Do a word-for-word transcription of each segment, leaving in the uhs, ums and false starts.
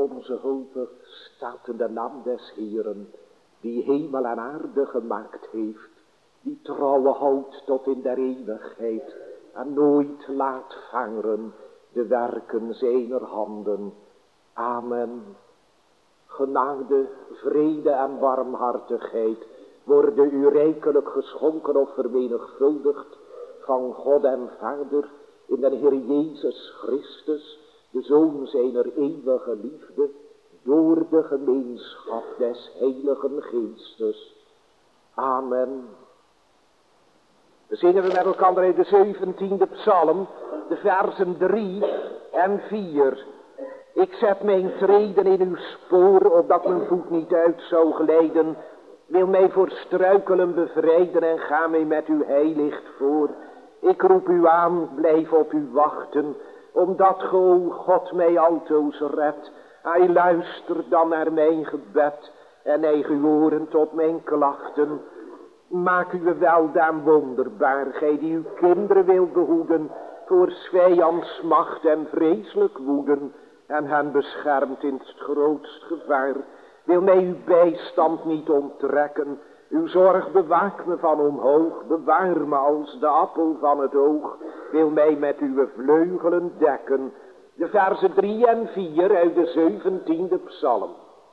Onze hulp staat in de naam des Heeren, die hemel en aarde gemaakt heeft, die trouwe houdt tot in der eeuwigheid en nooit laat varen de werken zijner handen. Amen. Genade, vrede en barmhartigheid worden u rijkelijk geschonken of vermenigvuldigd van God en Vader in den Heer Jezus Christus, de Zoon zijner eeuwige liefde, door de gemeenschap des Heiligen Geestes. Amen. Dan zingen we met elkaar uit de zeventiende psalm, de versen drie en vier. Ik zet mijn treden in uw spoor, opdat mijn voet niet uit zou glijden. Wil mij voor struikelen bevrijden en ga mij met uw heilicht voor. Ik roep u aan, blijf op u wachten, omdat ge, o God, mij altoos redt. Hij luistert dan naar mijn gebed en neig uw oren tot mijn klachten. Maak uw weldaan wonderbaar, gij die uw kinderen wilt behoeden, voor 's vijands macht en vreselijk woeden, en hen beschermt in het grootst gevaar. Wil mij uw bijstand niet onttrekken, uw zorg bewaakt me van omhoog, bewaar me als de appel van het oog, wil mij met uw vleugelen dekken. De versen drie en vier uit de zeventiende psalm.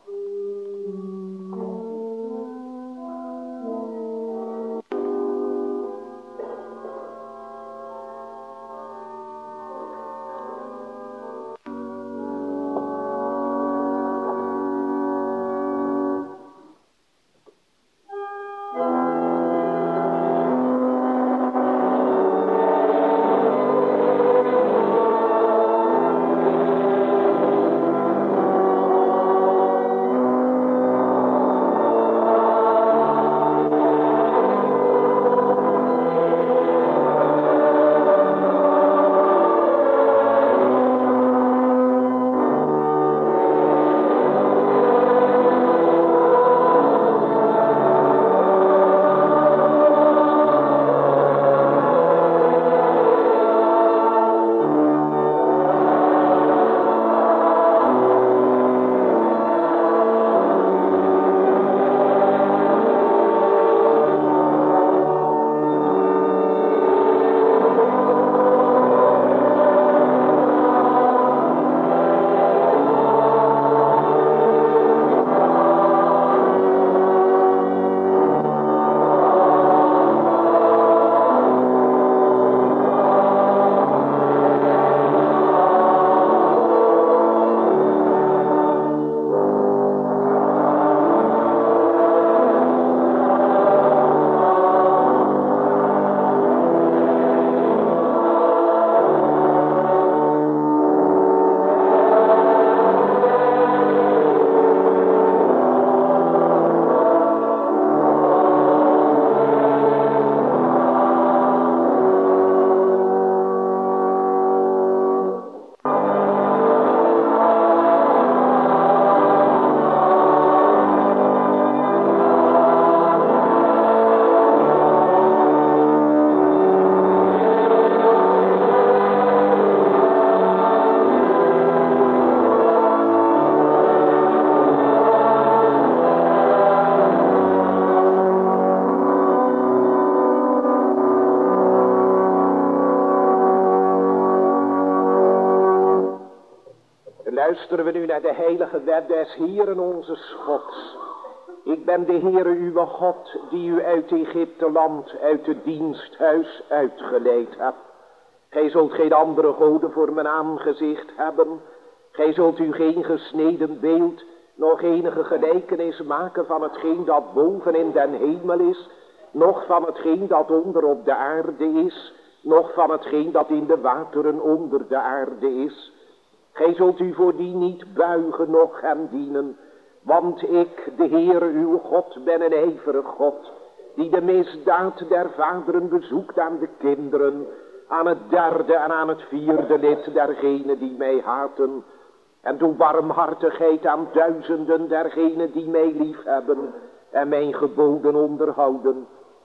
Luisteren we nu naar de heilige wet des Heeren onze Gods. Ik ben de Heere uw God, die u uit Egypte land, uit het diensthuis uitgeleid hebt. Gij zult geen andere goden voor mijn aangezicht hebben. Gij zult u geen gesneden beeld, nog enige gelijkenis maken van hetgeen dat boven in den hemel is, noch van hetgeen dat onder op de aarde is, noch van hetgeen dat in de wateren onder de aarde is. Gij zult u voor die niet buigen, noch hem dienen, want ik, de Heere uw God, ben een ijverig God, die de misdaad der vaderen bezoekt aan de kinderen, aan het derde en aan het vierde lid dergenen die mij haten, en doe barmhartigheid aan duizenden dergenen die mij lief hebben en mijn geboden onderhouden.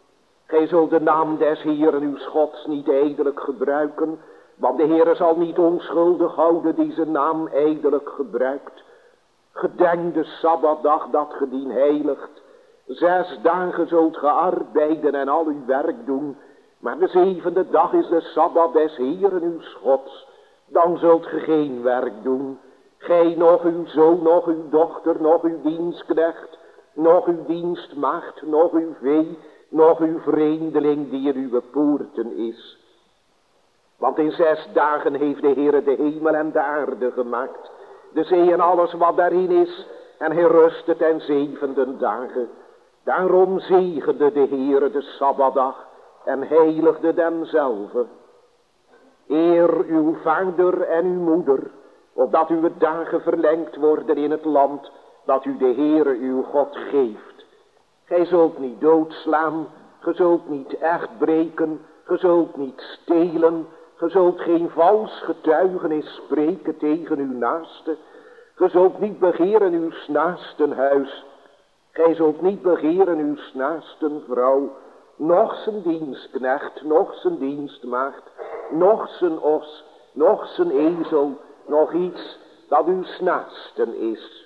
Gij zult de naam des Heeren uw Gods niet ijdelijk gebruiken, want de Heere zal niet onschuldig houden die zijn naam ijdelijk gebruikt. Gedenk de Sabbatdag dat ge dien heiligt. Zes dagen zult ge arbeiden en al uw werk doen. Maar de zevende dag is de Sabbat des Heeren uw Gods. Dan zult ge geen werk doen. Gij, nog uw zoon, nog uw dochter, nog uw dienstknecht, nog uw dienstmaagd, nog uw vee, nog uw vreemdeling die in uw poorten is. Want in zes dagen heeft de Heere de hemel en de aarde gemaakt, de zee en alles wat daarin is, en hij rustte ten zevende dagen. Daarom zegende de Heere de Sabbatdag en heiligde demzelve. Eer uw vader en uw moeder, opdat uw dagen verlengd worden in het land dat u de Heere uw God geeft. Gij zult niet doodslaan, ge zult niet echt breken, ge zult niet stelen, ge zult geen vals getuigenis spreken tegen uw naaste, ge zult niet begeren uw naasten huis, gij zult niet begeren uw naasten vrouw, noch zijn dienstknecht, noch zijn dienstmaagd, noch zijn os, noch zijn ezel, nog iets dat uw naasten is.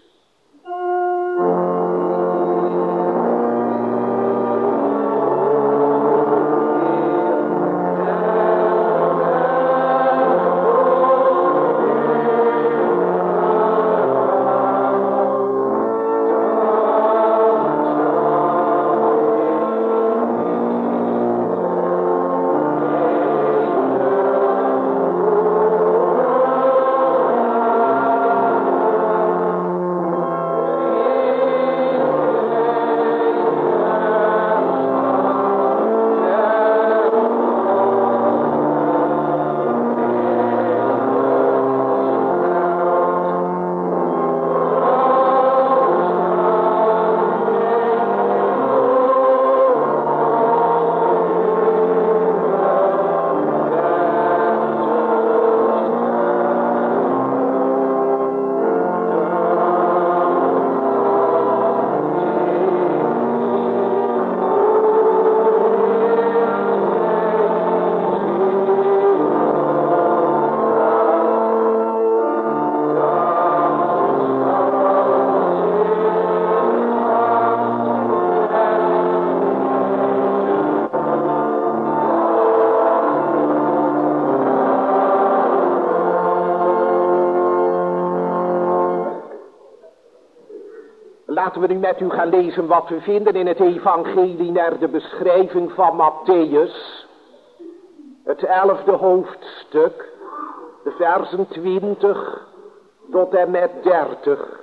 Laten we nu met u gaan lezen wat we vinden in het evangelie naar de beschrijving van Matthäus. Het elfde hoofdstuk, de versen twintig tot en met dertig.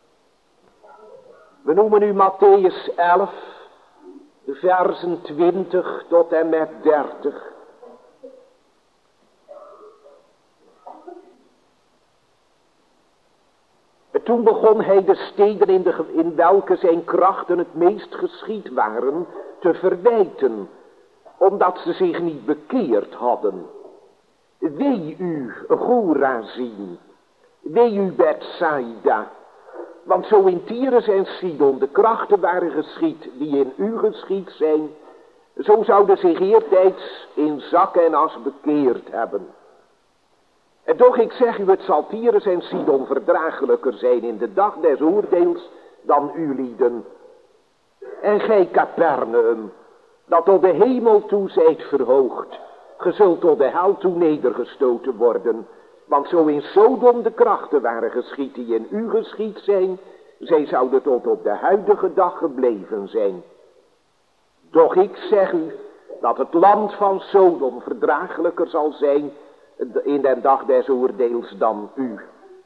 We noemen nu Matthäus elf, de versen twintig tot en met dertig. Toen begon hij de steden in, de, in welke zijn krachten het meest geschied waren te verwijten, omdat ze zich niet bekeerd hadden. Wee u, Chorazin, wee u, Bethsaida, want zo in Tyrus en Sidon de krachten waren geschied die in u geschied zijn, zo zouden zich eertijds in zak en as bekeerd hebben. En toch, ik zeg u, het zal Tyrus en Sidon verdraaglijker zijn in de dag des oordeels dan u lieden. En gij, Capernaum, dat tot de hemel toe zijt verhoogd, ge zult tot de hel toe nedergestoten worden. Want zo in Sodom de krachten waren geschied die in u geschied zijn, zij zouden tot op de huidige dag gebleven zijn. Doch ik zeg u, dat het land van Sodom verdraaglijker zal zijn in den dag des oordeels dan u.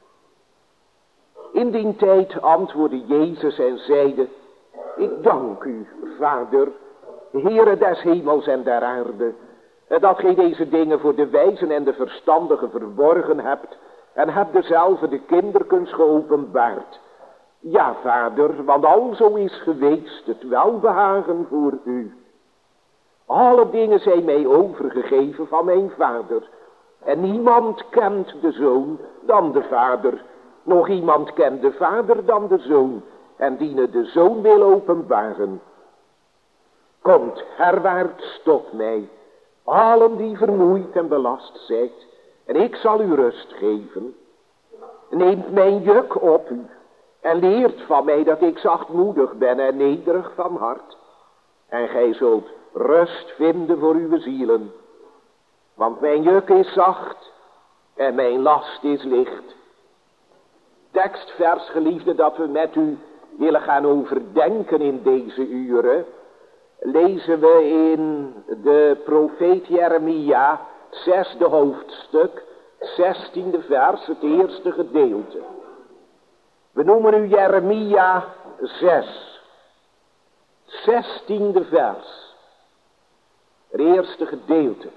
In die tijd antwoordde Jezus en zeide: ik dank u, Vader, Heere des hemels en der aarde, dat gij deze dingen voor de wijzen en de verstandigen verborgen hebt, en hebt dezelfde de kinderkens geopenbaard. Ja, Vader, want alzo is geweest het welbehagen voor u. Alle dingen zijn mij overgegeven van mijn Vader. En niemand kent de Zoon dan de Vader. Nog iemand kent de Vader dan de Zoon. En die de Zoon wil openbaren. Komt herwaarts tot mij, allen die vermoeid en belast zijt, en ik zal u rust geven. Neemt mijn juk op u En leert van mij dat ik zachtmoedig ben en nederig van hart. En gij zult rust vinden voor uw zielen. Want mijn juk is zacht en mijn last is licht. Tekstvers, geliefde, dat we met u willen gaan overdenken in deze uren, lezen we in de profeet Jeremia, zesde hoofdstuk, zestiende vers, het eerste gedeelte. We noemen u Jeremia zes, zestiende vers, het eerste gedeelte.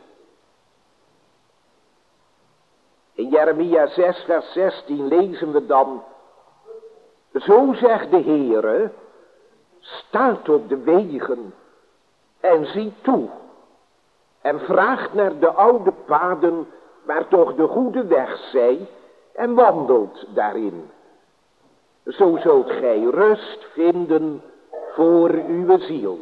In Jeremia zes vers zestien lezen we dan: zo zegt de Heere, staat op de wegen en ziet toe en vraagt naar de oude paden waar toch de goede weg zij en wandelt daarin. Zo zult gij rust vinden voor uw ziel.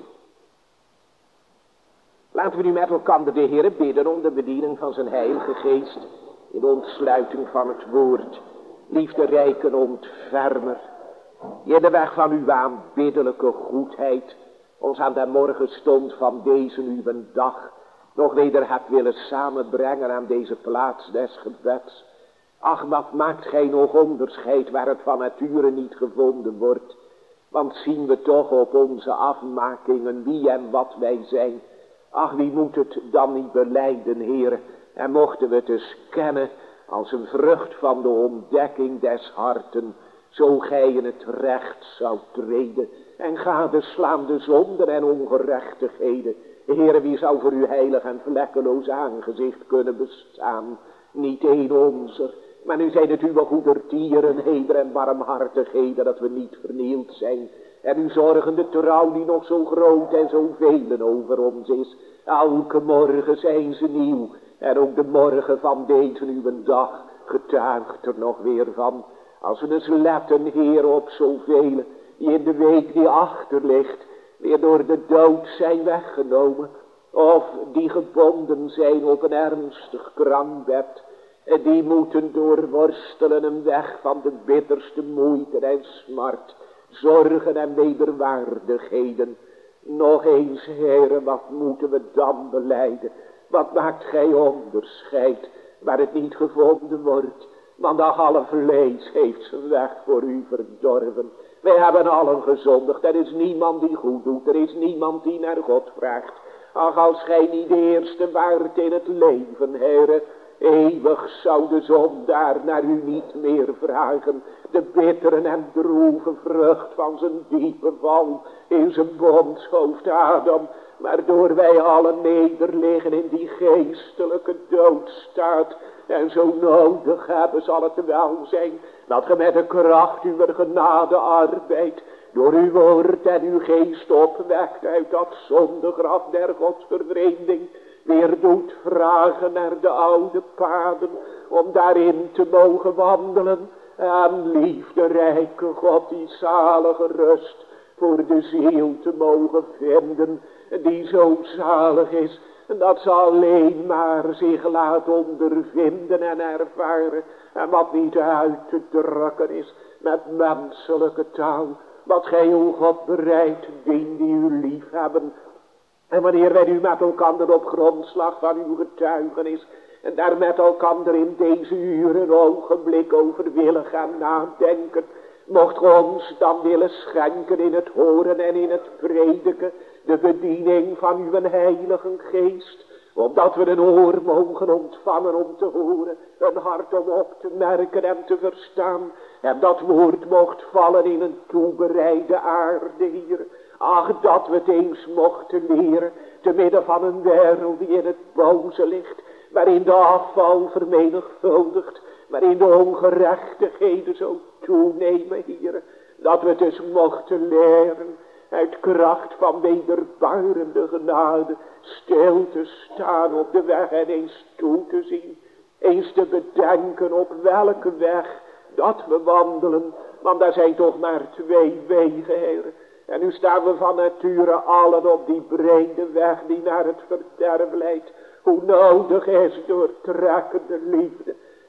Laten we nu met elkaar de Heere bidden om de bediening van zijn Heilige Geest in ontsluiting van het woord. Liefderijke ontfermer, die in de weg van uw aanbiddelijke goedheid ons aan de morgenstond van deze uw dag nog weder hebt willen samenbrengen aan deze plaats des gebeds. Ach, wat maakt gij nog onderscheid waar het van nature niet gevonden wordt. Want zien we toch op onze afmakingen wie en wat wij zijn. Ach, wie moet het dan niet belijden, Heere. En mochten we het dus kennen als een vrucht van de ontdekking des harten. Zo gij in het recht zou treden en gadeslaan de zonden en ongerechtigheden. Heere, wie zou voor uw heilig en vlekkeloos aangezicht kunnen bestaan? Niet één onzer, maar nu zijn het uw goedertieren, heder en barmhartigheden, dat we niet vernield zijn. En uw zorgende trouw die nog zo groot en zo velen over ons is. Elke morgen zijn ze nieuw. En ook de morgen van deze uw dag getuigt er nog weer van. Als we dus letten, Heer, op zoveel die in de week die achter ligt weer door de dood zijn weggenomen. Of die gebonden zijn op een ernstig krankbed. En die moeten doorworstelen een weg van de bitterste moeite en smart. Zorgen en wederwaardigheden. Nog eens, Heere, wat moeten we dan belijden? Wat maakt gij onderscheid waar het niet gevonden wordt? Want ach, alle vlees heeft zijn weg voor u verdorven. Wij hebben allen gezondigd. Er is niemand die goed doet. Er is niemand die naar God vraagt. Ach, als gij niet de eerste waart in het leven, Heere, eeuwig zou de zondaar naar u niet meer vragen. De bittere en droeve vrucht van zijn diepe val in zijn bondshoofd Adam. Waardoor wij allen nederliggen in die geestelijke doodstaat. En zo nodig hebben zal het wel zijn dat ge met de kracht uw genade arbeid door uw woord en uw geest opwekt uit dat zondegraf der godsvervreemding. Weer doet vragen naar de oude paden om daarin te mogen wandelen. En liefderijke God die zalige rust voor de ziel te mogen vinden. Die zo zalig is dat ze alleen maar zich laat ondervinden en ervaren. En wat niet uit te drukken is met menselijke taal. Wat gij, o God, bereidt, dien die u lief hebben. En wanneer wij nu met elkander op grondslag van uw getuigenis en daar met elkander in deze uren een ogenblik over willen gaan nadenken, mocht ge ons dan willen schenken in het horen en in het prediken de bediening van uw heilige geest, opdat we een oor mogen ontvangen om te horen, een hart om op te merken en te verstaan, en dat woord mocht vallen in een toebereide aarde, Heer. Ach, dat we het eens mochten leren, te midden van een wereld die in het boze ligt, waarin de afval vermenigvuldigt, waarin de ongerechtigheden zo toenemen, Heer. Dat we het dus mochten leren, uit kracht van wederbarende genade, stil te staan op de weg en eens toe te zien. Eens te bedenken op welke weg dat we wandelen, want daar zijn toch maar twee wegen, Heer. En nu staan we van nature allen op die brede weg die naar het verderf leidt. Hoe nodig is doortrekkende liefde.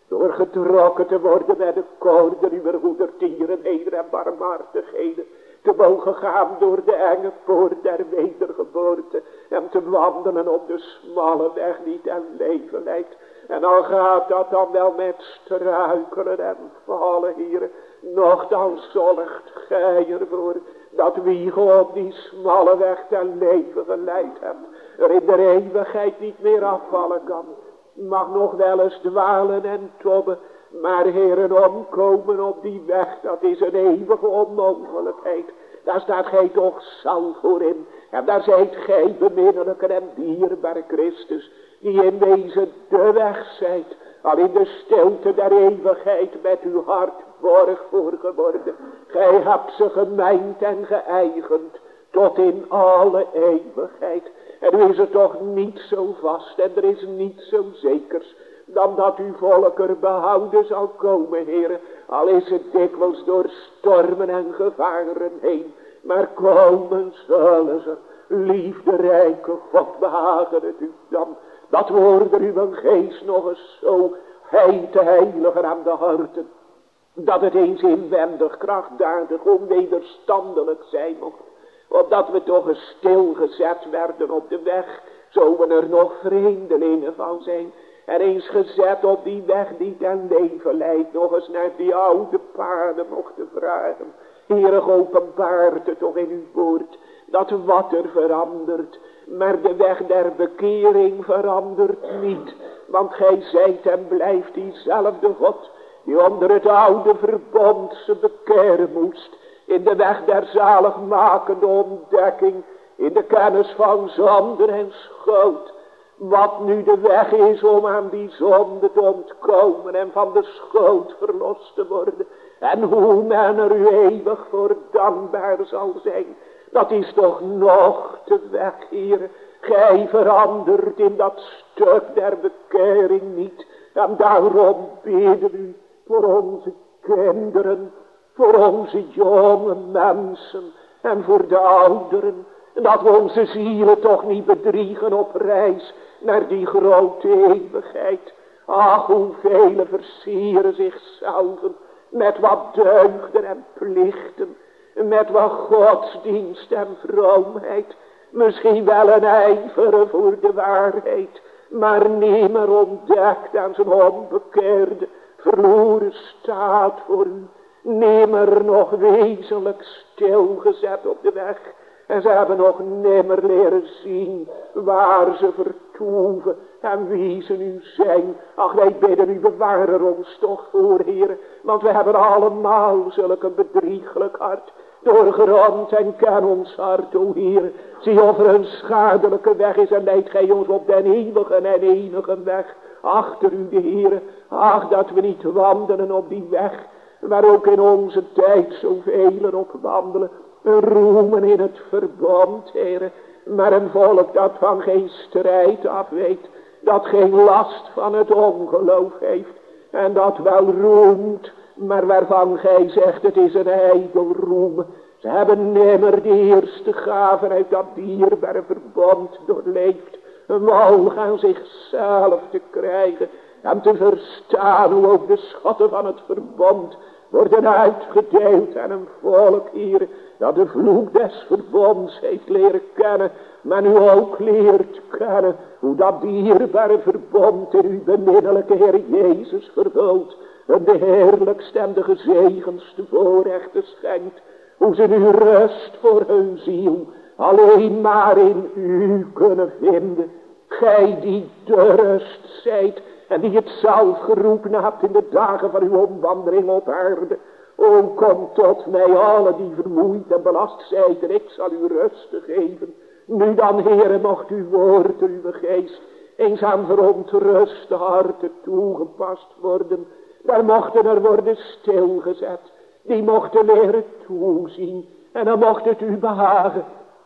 door getrokken te worden met de koorden uw goedertieren, Heer, en barmhartigheden, te mogen gaan door de enge poort der wedergeboorte en te wandelen op de smalle weg die ten leven leidt. En al gaat dat dan wel met struikelen en vallen, Heer, nochtans zorgt gij ervoor dat wie op die smalle weg ten leven geleid hebt, er in de eeuwigheid niet meer afvallen kan. Mag nog wel eens dwalen en tobben, maar Heeren, omkomen op die weg, dat is een eeuwige onmogelijkheid. Daar staat gij toch zal voor in. En daar zijt gij, beminnelijke en dierbare Christus, die in wezen de weg zijt, al in de stilte der eeuwigheid met uw hart borg voor geworden. Gij hebt ze gemijnd en geëigend tot in alle eeuwigheid. En nu is het toch niet zo vast en er is niet zo zekers dan dat uw volk er behouden zal komen, Heere, al is het dikwijls door stormen en gevaren heen. Maar komen zullen ze, liefderijke God, behagen het u dan, dat worden uw geest nog eens zo heet te heiliger aan de harten, dat het eens inwendig, krachtdadig, onwederstandelijk zijn mocht. Opdat we toch eens stilgezet werden op de weg, zo we er nog vreemdelingen van zijn. En eens gezet op die weg die ten leven leidt, nog eens naar die oude paden mochten vragen. Heere, openbaart het toch in uw woord, dat wat er verandert, maar de weg der bekering verandert niet. Want gij zijt en blijft diezelfde God, die onder het oude verbond ze bekeren moest, in de weg der zaligmakende ontdekking, in de kennis van zonde en schuld. Wat nu de weg is om aan die zonde te ontkomen en van de schuld verlost te worden. En hoe men er u eeuwig voor dankbaar zal zijn. Dat is toch nog de weg, Heer. Gij verandert in dat stuk der bekering niet. En daarom bidden u voor onze kinderen, voor onze jonge mensen en voor de ouderen. Dat we onze zielen toch niet bedriegen op reis naar die grote eeuwigheid. Ach, hoeveel versieren zichzelf met wat deugden en plichten, met wat godsdienst en vroomheid, misschien wel een ijver voor de waarheid, maar nimmer ontdekt aan zijn onbekeerde, verloren staat voor u, nimmer nog wezenlijk stilgezet op de weg. En ze hebben nog nimmer leren zien waar ze vertoeven en wie ze nu zijn. Ach, wij bidden u, bewaar ons toch voor, Heer. Want we hebben allemaal zulk een bedrieglijk hart. Doorgerand en ken ons hart, o Heer. Zie of er een schadelijke weg is en leidt gij ons op den eeuwige en enige weg. Achter u, de Heer. Ach, dat we niet wandelen op die weg, waar ook in onze tijd zoveel op wandelen. Roemen in het verbond, Heere, maar een volk dat van geen strijd af weet, dat geen last van het ongeloof heeft, en dat wel roemt, maar waarvan gij zegt het is een ijdel roem. Ze hebben nimmer de eerste gaven uit dat dierbare verbond doorleefd, wal gaan zichzelf te krijgen en te verstaan hoe ook de schatten van het verbond worden uitgedeeld aan een volk, hier dat de vloek des verbonds heeft leren kennen, maar nu ook leert kennen hoe dat dierbare verbond in uw beminnelijke Heer Jezus vervult, en de heerlijkste en de gezegendste voorrechten schenkt, hoe ze nu rust voor hun ziel alleen maar in u kunnen vinden. Gij die de rust zijt en die het zelf geroepen hebt in de dagen van uw omwandeling op aarde. O, kom tot mij allen die vermoeid en belast zijt, en ik zal u rust geven. Nu dan, Heere, mocht uw woord, uw geest, eens aan verontruste harten toegepast worden. Daar mochten er worden stilgezet, die mochten leren toezien, en dan mocht het u behagen,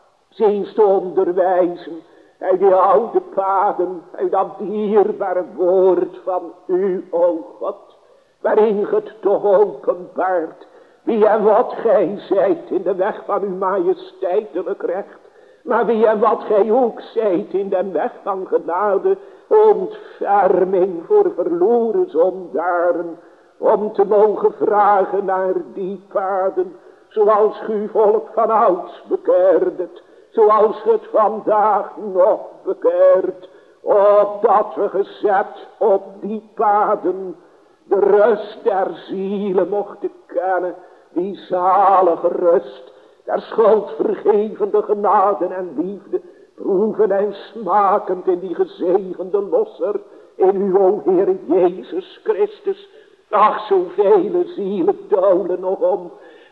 ziens te onderwijzen, uit die oude paden, uit dat dierbare woord van u, o God, waarin het toch openbaart wie en wat gij zijt in de weg van uw majesteitelijk recht, maar wie en wat gij ook zijt in de weg van genade, ontferming voor verloren zondaren, om te mogen vragen naar die paden, zoals uw volk van ouds bekeerdet, zoals het vandaag nog bekeert, opdat we gezet op die paden de rust der zielen mochten kennen, die zalige rust, der schuldvergevende genade en liefde, proeven en smakend in die gezegende losser, in uw o Heer Jezus Christus. Ach, zoveel zielen dolen nog om,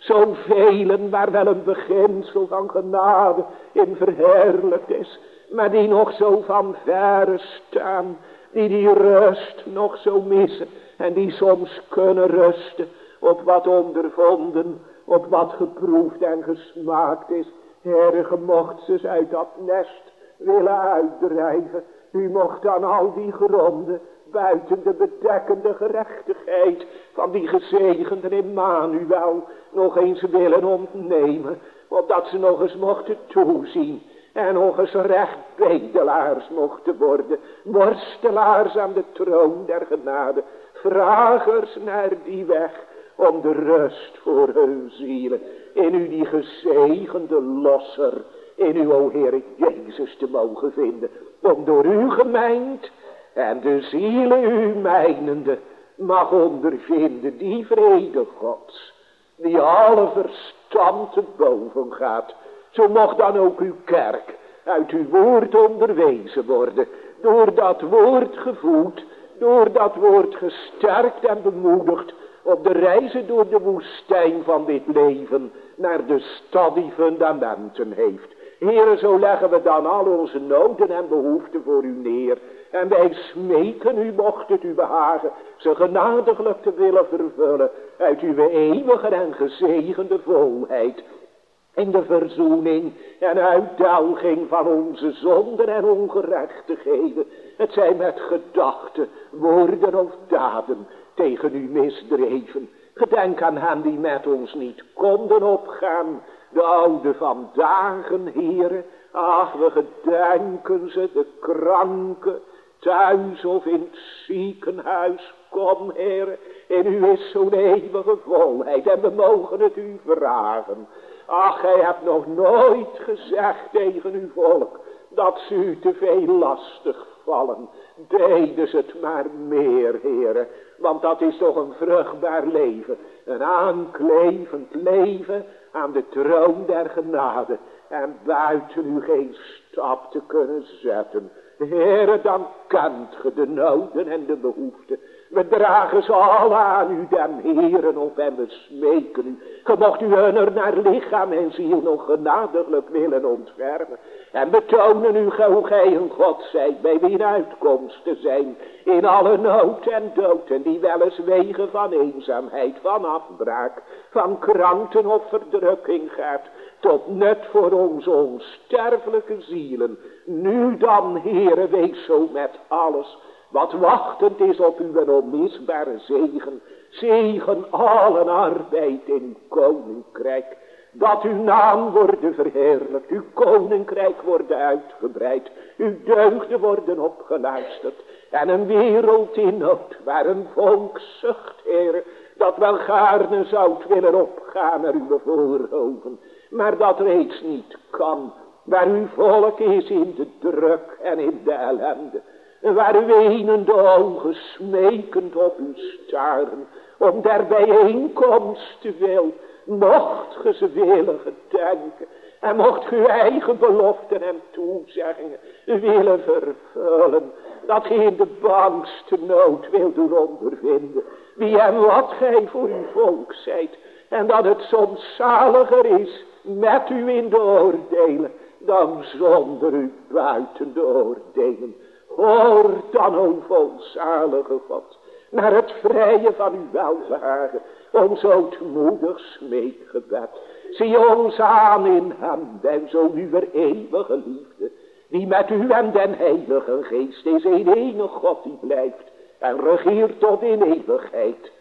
zoveel waar wel een beginsel van genade in verheerlijkt is, maar die nog zo van verre staan, die die rust nog zo missen en die soms kunnen rusten op wat ondervonden, op wat geproefd en gesmaakt is. Heere, ge mocht ze uit dat nest willen uitdrijven. U mocht aan al die gronden, buiten de bedekkende gerechtigheid van die gezegende Emmanuel, nog eens willen ontnemen, opdat ze nog eens mochten toezien en nog eens recht bedelaars mochten worden, worstelaars aan de troon der genade, vragers naar die weg, om de rust voor hun zielen, in u die gezegende losser, in u, o Heer Jezus, te mogen vinden, om door u gemengd en de zielen u mijnende mag ondervinden die vrede Gods, die alle verstand te boven gaat. Zo mocht dan ook uw kerk uit uw woord onderwezen worden, door dat woord gevoed, door dat woord gesterkt en bemoedigd, op de reizen door de woestijn van dit leven, naar de stad die fundamenten heeft. Heere, zo leggen we dan al onze noden en behoeften voor u neer. En wij smeken u, mocht het u behagen, ze genadiglijk te willen vervullen uit uw eeuwige en gezegende volheid. In de verzoening en uitdelging van onze zonden en ongerechtigheden. Het zij met gedachten, woorden of daden tegen u misdreven. Gedenk aan hen die met ons niet konden opgaan. De oude van dagen, Heere. Ach, we gedenken ze, de kranken, thuis of in het ziekenhuis. Kom, Heere, in u is zo'n eeuwige volheid en we mogen het u vragen. Ach, gij hebt nog nooit gezegd tegen uw volk dat ze u te veel lastig vallen. Deden ze het maar meer, Heere, want dat is toch een vruchtbaar leven, een aanklevend leven aan de troon der genade en buiten u geen stap te kunnen zetten. Heere, dan kent ge de noden en de behoeften. We dragen ze alle aan u, den Heeren, op en we smeken u. Ge mocht u hunner naar lichaam en ziel nog genadiglijk willen ontfermen. En betonen u hoe gij een God zijt, bij wie uitkomst te zijn in alle nood en dood. En die wel eens wegen van eenzaamheid, van afbraak, van krankten of verdrukking gaat, tot nut voor onze onsterfelijke zielen. Nu dan, Heere, wees zo met alles wat wachtend is op uw onmisbare zegen. Zegen allen arbeid in uw koninkrijk. Dat uw naam worden verheerlijkt, uw koninkrijk worden uitgebreid, uw deugden worden opgeluisterd. En een wereld in nood, waar een volk zucht, Heere, dat wel gaarne zoudt willen opgaan naar uw voorhoven, maar dat reeds niet kan. Waar uw volk is in de druk en in de ellende. Waar uw wenende ogen smekend op u staren, om der bijeenkomst te wil, mocht ge ze willen gedenken, en mocht ge uw eigen beloften en toezeggingen willen vervullen, dat ge in de bangste nood wilt doen ondervinden, wie en wat gij voor uw volk zijt, en dat het soms zaliger is met u in de oordelen, dan zonder u buiten de oordelen. Hoor dan, o volzalige God, naar het vrije van uw welbehagen, ons ootmoedig smeekgebed. Zie ons aan in hem, en zo uw eeuwige liefde, die met u en den heilige geest is een enige God die blijft en regeert tot in eeuwigheid.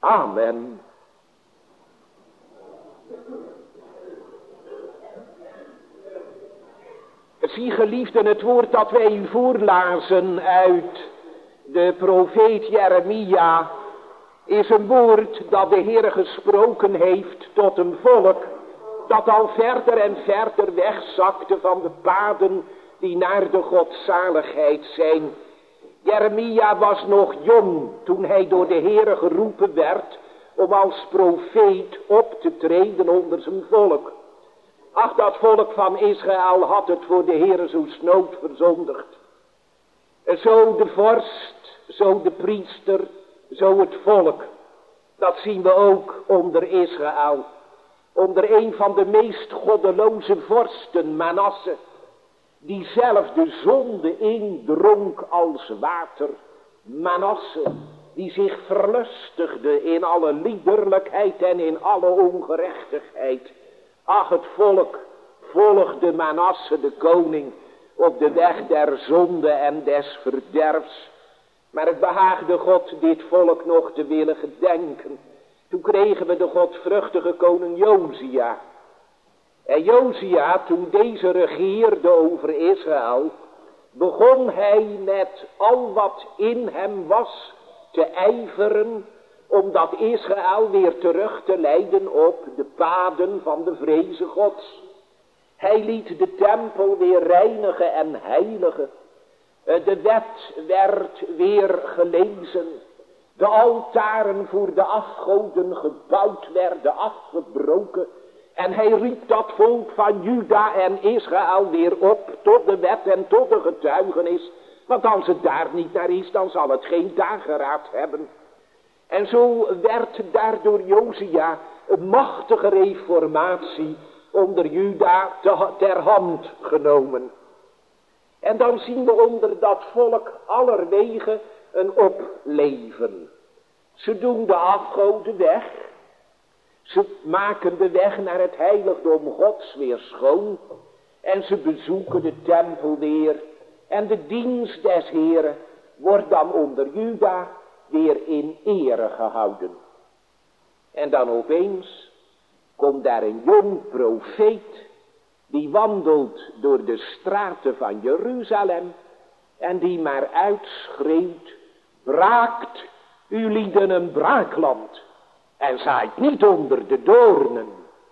Amen. Zie geliefden, het woord dat wij u voorlazen uit de profeet Jeremia is een woord dat de Heer gesproken heeft tot een volk dat al verder en verder wegzakte van de paden die naar de godzaligheid zijn. Jeremia was nog jong toen hij door de Heer geroepen werd om als profeet op te treden onder zijn volk. Ach, dat volk van Israël had het voor de Heer zo snood verzondigd. Zo de vorst, zo de priester, zo het volk. Dat zien we ook onder Israël. Onder een van de meest goddeloze vorsten, Manasse, die zelf de zonde indronk als water. Manasse, die zich verlustigde in alle liederlijkheid en in alle ongerechtigheid. Ach, het volk volgde Manasse de koning op de weg der zonde en des verderfs. Maar het behaagde God dit volk nog te willen gedenken. Toen kregen we de godvruchtige koning Josia. En Josia, toen deze regeerde over Israël, begon hij met al wat in hem was te ijveren om dat Israël weer terug te leiden op de paden van de vreze Gods. Hij liet de tempel weer reinigen en heiligen. De wet werd weer gelezen. De altaren voor de afgoden gebouwd werden afgebroken. En hij riep dat volk van Juda en Israël weer op tot de wet en tot de getuigenis. Want als het daar niet naar is, dan zal het geen dageraad hebben. En zo werd daardoor Josia een machtige reformatie onder Juda te, ter hand genomen. En dan zien we onder dat volk allerwege een opleven. Ze doen de afgoden weg. Ze maken de weg naar het heiligdom Gods weer schoon. En ze bezoeken de tempel weer. En de dienst des Heren wordt dan onder Juda weer in ere gehouden. En dan opeens komt daar een jong profeet, die wandelt door de straten van Jeruzalem en die maar uitschreeuwt: braakt u lieden een braakland en zaait niet onder de doornen.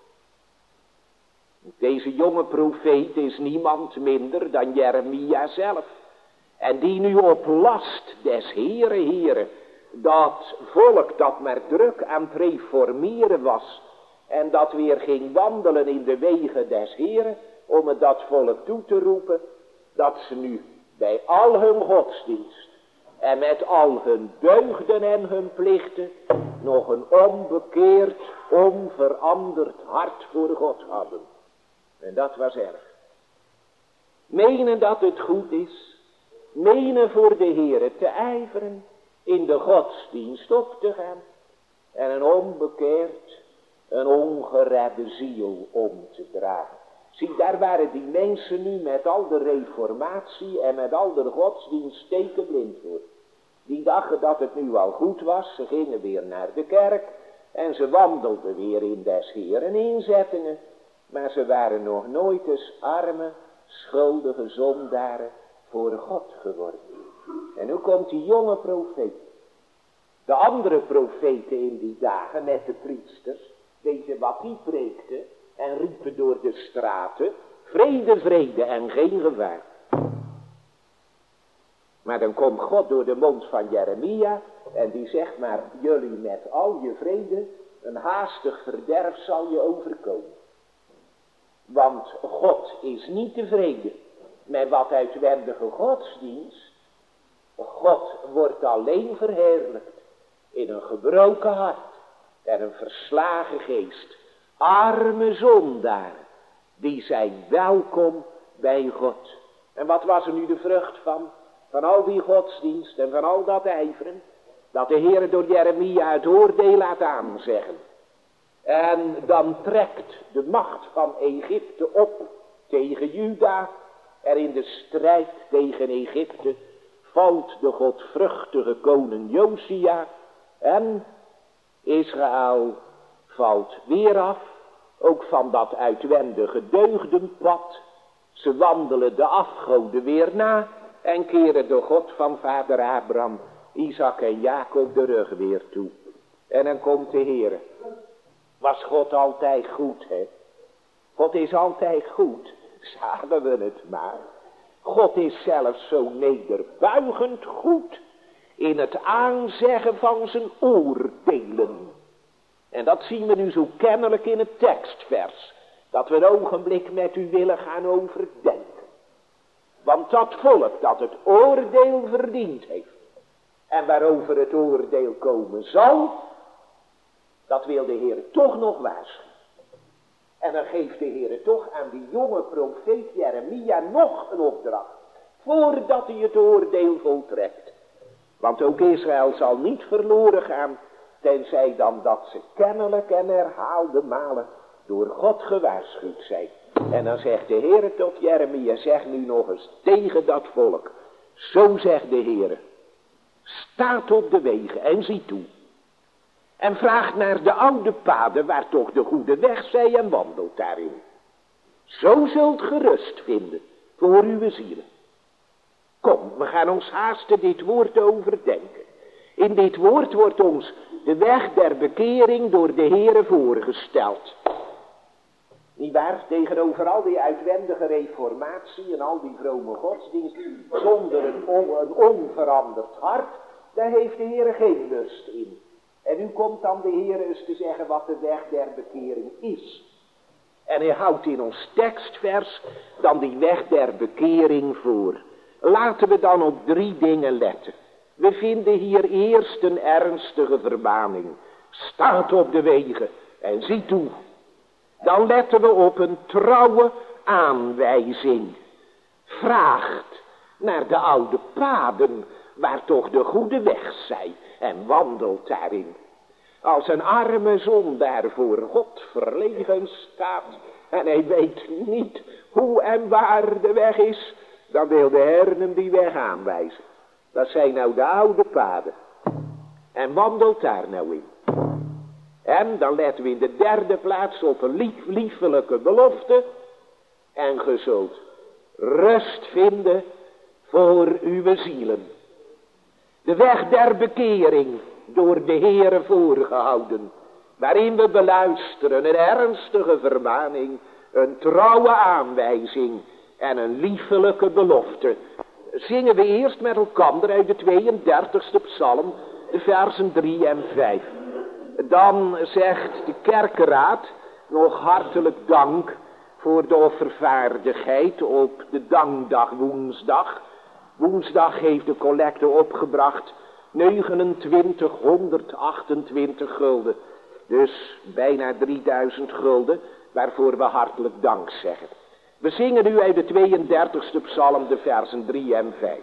Deze jonge profeet is niemand minder dan Jeremia zelf. En die nu op last des Heere Heere, dat volk dat maar druk aan het reformeren was en dat weer ging wandelen in de wegen des Heeren, om het dat volk toe te roepen, dat ze nu bij al hun godsdienst en met al hun deugden en hun plichten nog een onbekeerd, onveranderd hart voor God hadden. En dat was erg. Menen dat het goed is, menen voor de Heere te ijveren, in de godsdienst op te gaan en een onbekeerd, een ongeredde ziel om te dragen. Zie, daar waren die mensen nu met al de reformatie en met al de godsdienst stekenblind voor. Die dachten dat het nu al goed was, ze gingen weer naar de kerk en ze wandelden weer in des Heeren inzettingen. Maar ze waren nog nooit eens arme, schuldige zondaren voor God geworden. En nu komt die jonge profeet. De andere profeten in die dagen, net de priesters, weten wat die preekten en riepen door de straten: vrede, vrede en geen gevaar. Maar dan komt God door de mond van Jeremia en die zegt: maar jullie met al je vrede, een haastig verderf zal je overkomen. Want God is niet tevreden met wat uitwendige godsdienst. God wordt alleen verheerlijkt in een gebroken hart en een verslagen geest. Arme zondaren, die zijn welkom bij God. En wat was er nu de vrucht van? Van al die godsdienst en van al dat ijveren, dat de Heer door Jeremia het oordeel laat aanzeggen. En dan trekt de macht van Egypte op tegen Juda. En in de strijd tegen Egypte valt de godvruchtige koning Josia. En Israël valt weer af, ook van dat uitwendige deugdenpad. Ze wandelen de afgoden weer na en keren de God van vader Abraham, Isaac en Jacob de rug weer toe. En dan komt de Heere. Was God altijd goed, hè? God is altijd goed, zagen we het maar. God is zelfs zo nederbuigend goed in het aanzeggen van zijn oordelen. En dat zien we nu zo kennelijk in het tekstvers, dat we een ogenblik met u willen gaan overdenken. Want dat volk dat het oordeel verdiend heeft, en waarover het oordeel komen zal, dat wil de Heer toch nog waarschuwen. En dan geeft de Heer toch aan die jonge profeet Jeremia nog een opdracht, voordat hij het oordeel voltrekt. Want ook Israël zal niet verloren gaan, tenzij dan dat ze kennelijk en herhaalde malen door God gewaarschuwd zijn. En dan zegt de Heer tot Jeremia, zeg nu nog eens tegen dat volk, zo zegt de Heer, staat op de wegen en zie toe. En vraagt naar de oude paden waar toch de goede weg zij en wandelt daarin. Zo zult gerust vinden voor uw zielen. Kom, we gaan ons haasten dit woord overdenken. In dit woord wordt ons de weg der bekering door de Heere voorgesteld. Niet waar, tegenover al die uitwendige reformatie en al die vrome godsdienst, zonder een, on, een onveranderd hart, daar heeft de Heere geen lust in. En nu komt dan de Heer eens te zeggen wat de weg der bekering is. En hij houdt in ons tekstvers dan die weg der bekering voor. Laten we dan op drie dingen letten. We vinden hier eerst een ernstige vermaning. Staat op de wegen en zie toe. Dan letten we op een trouwe aanwijzing. Vraagt naar de oude paden waar toch de goede weg zij en wandelt daarin. Als een arme zondaar voor God verlegen staat en hij weet niet hoe en waar de weg is, dan wil de Heer hem die weg aanwijzen. Dat zijn nou de oude paden. En wandelt daar nou in. En dan letten we in de derde plaats op een lief, liefelijke belofte. En ge zult rust vinden voor uw zielen. De weg der bekering door de Heere voorgehouden. Waarin we beluisteren een ernstige vermaning, een trouwe aanwijzing en een liefelijke belofte. Zingen we eerst met elkaar uit de tweeëndertigste psalm, de versen drie en vijf. Dan zegt de kerkeraad nog hartelijk dank voor de offervaardigheid op de dankdag woensdag. Woensdag heeft de collecte opgebracht negenentwintighonderdachtentwintig gulden. Dus bijna drieduizend gulden, waarvoor we hartelijk dank zeggen. We zingen nu uit de tweeëndertigste psalm de versen drie en vijf.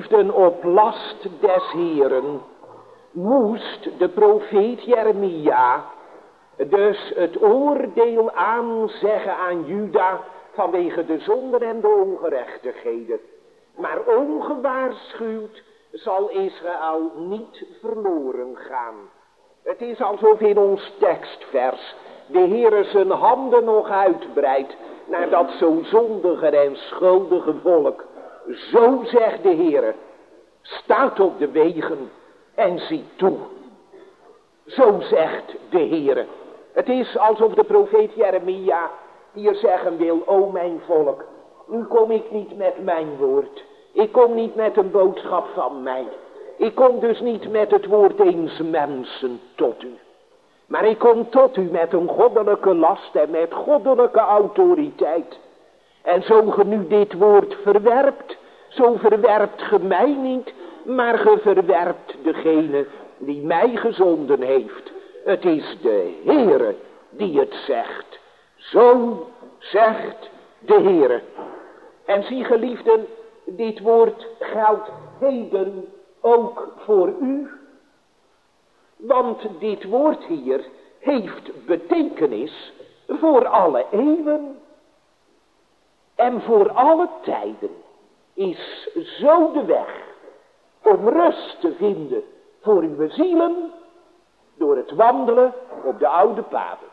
geliefden, op last des Heeren moest de profeet Jeremia dus het oordeel aanzeggen aan Juda vanwege de zonden en de ongerechtigheden. Maar ongewaarschuwd zal Israël niet verloren gaan. Het is alsof in ons tekstvers de Heere zijn handen nog uitbreidt naar dat zo zondige en schuldige volk. Zo zegt de Heere, staat op de wegen en ziet toe. Zo zegt de Heere. Het is alsof de profeet Jeremia hier zeggen wil, o mijn volk, nu kom ik niet met mijn woord. Ik kom niet met een boodschap van mij. Ik kom dus niet met het woord eens mensen tot u. Maar ik kom tot u met een goddelijke last en met goddelijke autoriteit. En zo ge nu dit woord verwerpt, zo verwerpt ge mij niet, maar ge verwerpt degene die mij gezonden heeft. Het is de Heere die het zegt. Zo zegt de Heere. En zie geliefden, dit woord geldt heden ook voor u. Want dit woord hier heeft betekenis voor alle eeuwen. En voor alle tijden is zo de weg om rust te vinden voor uw zielen door het wandelen op de oude paden.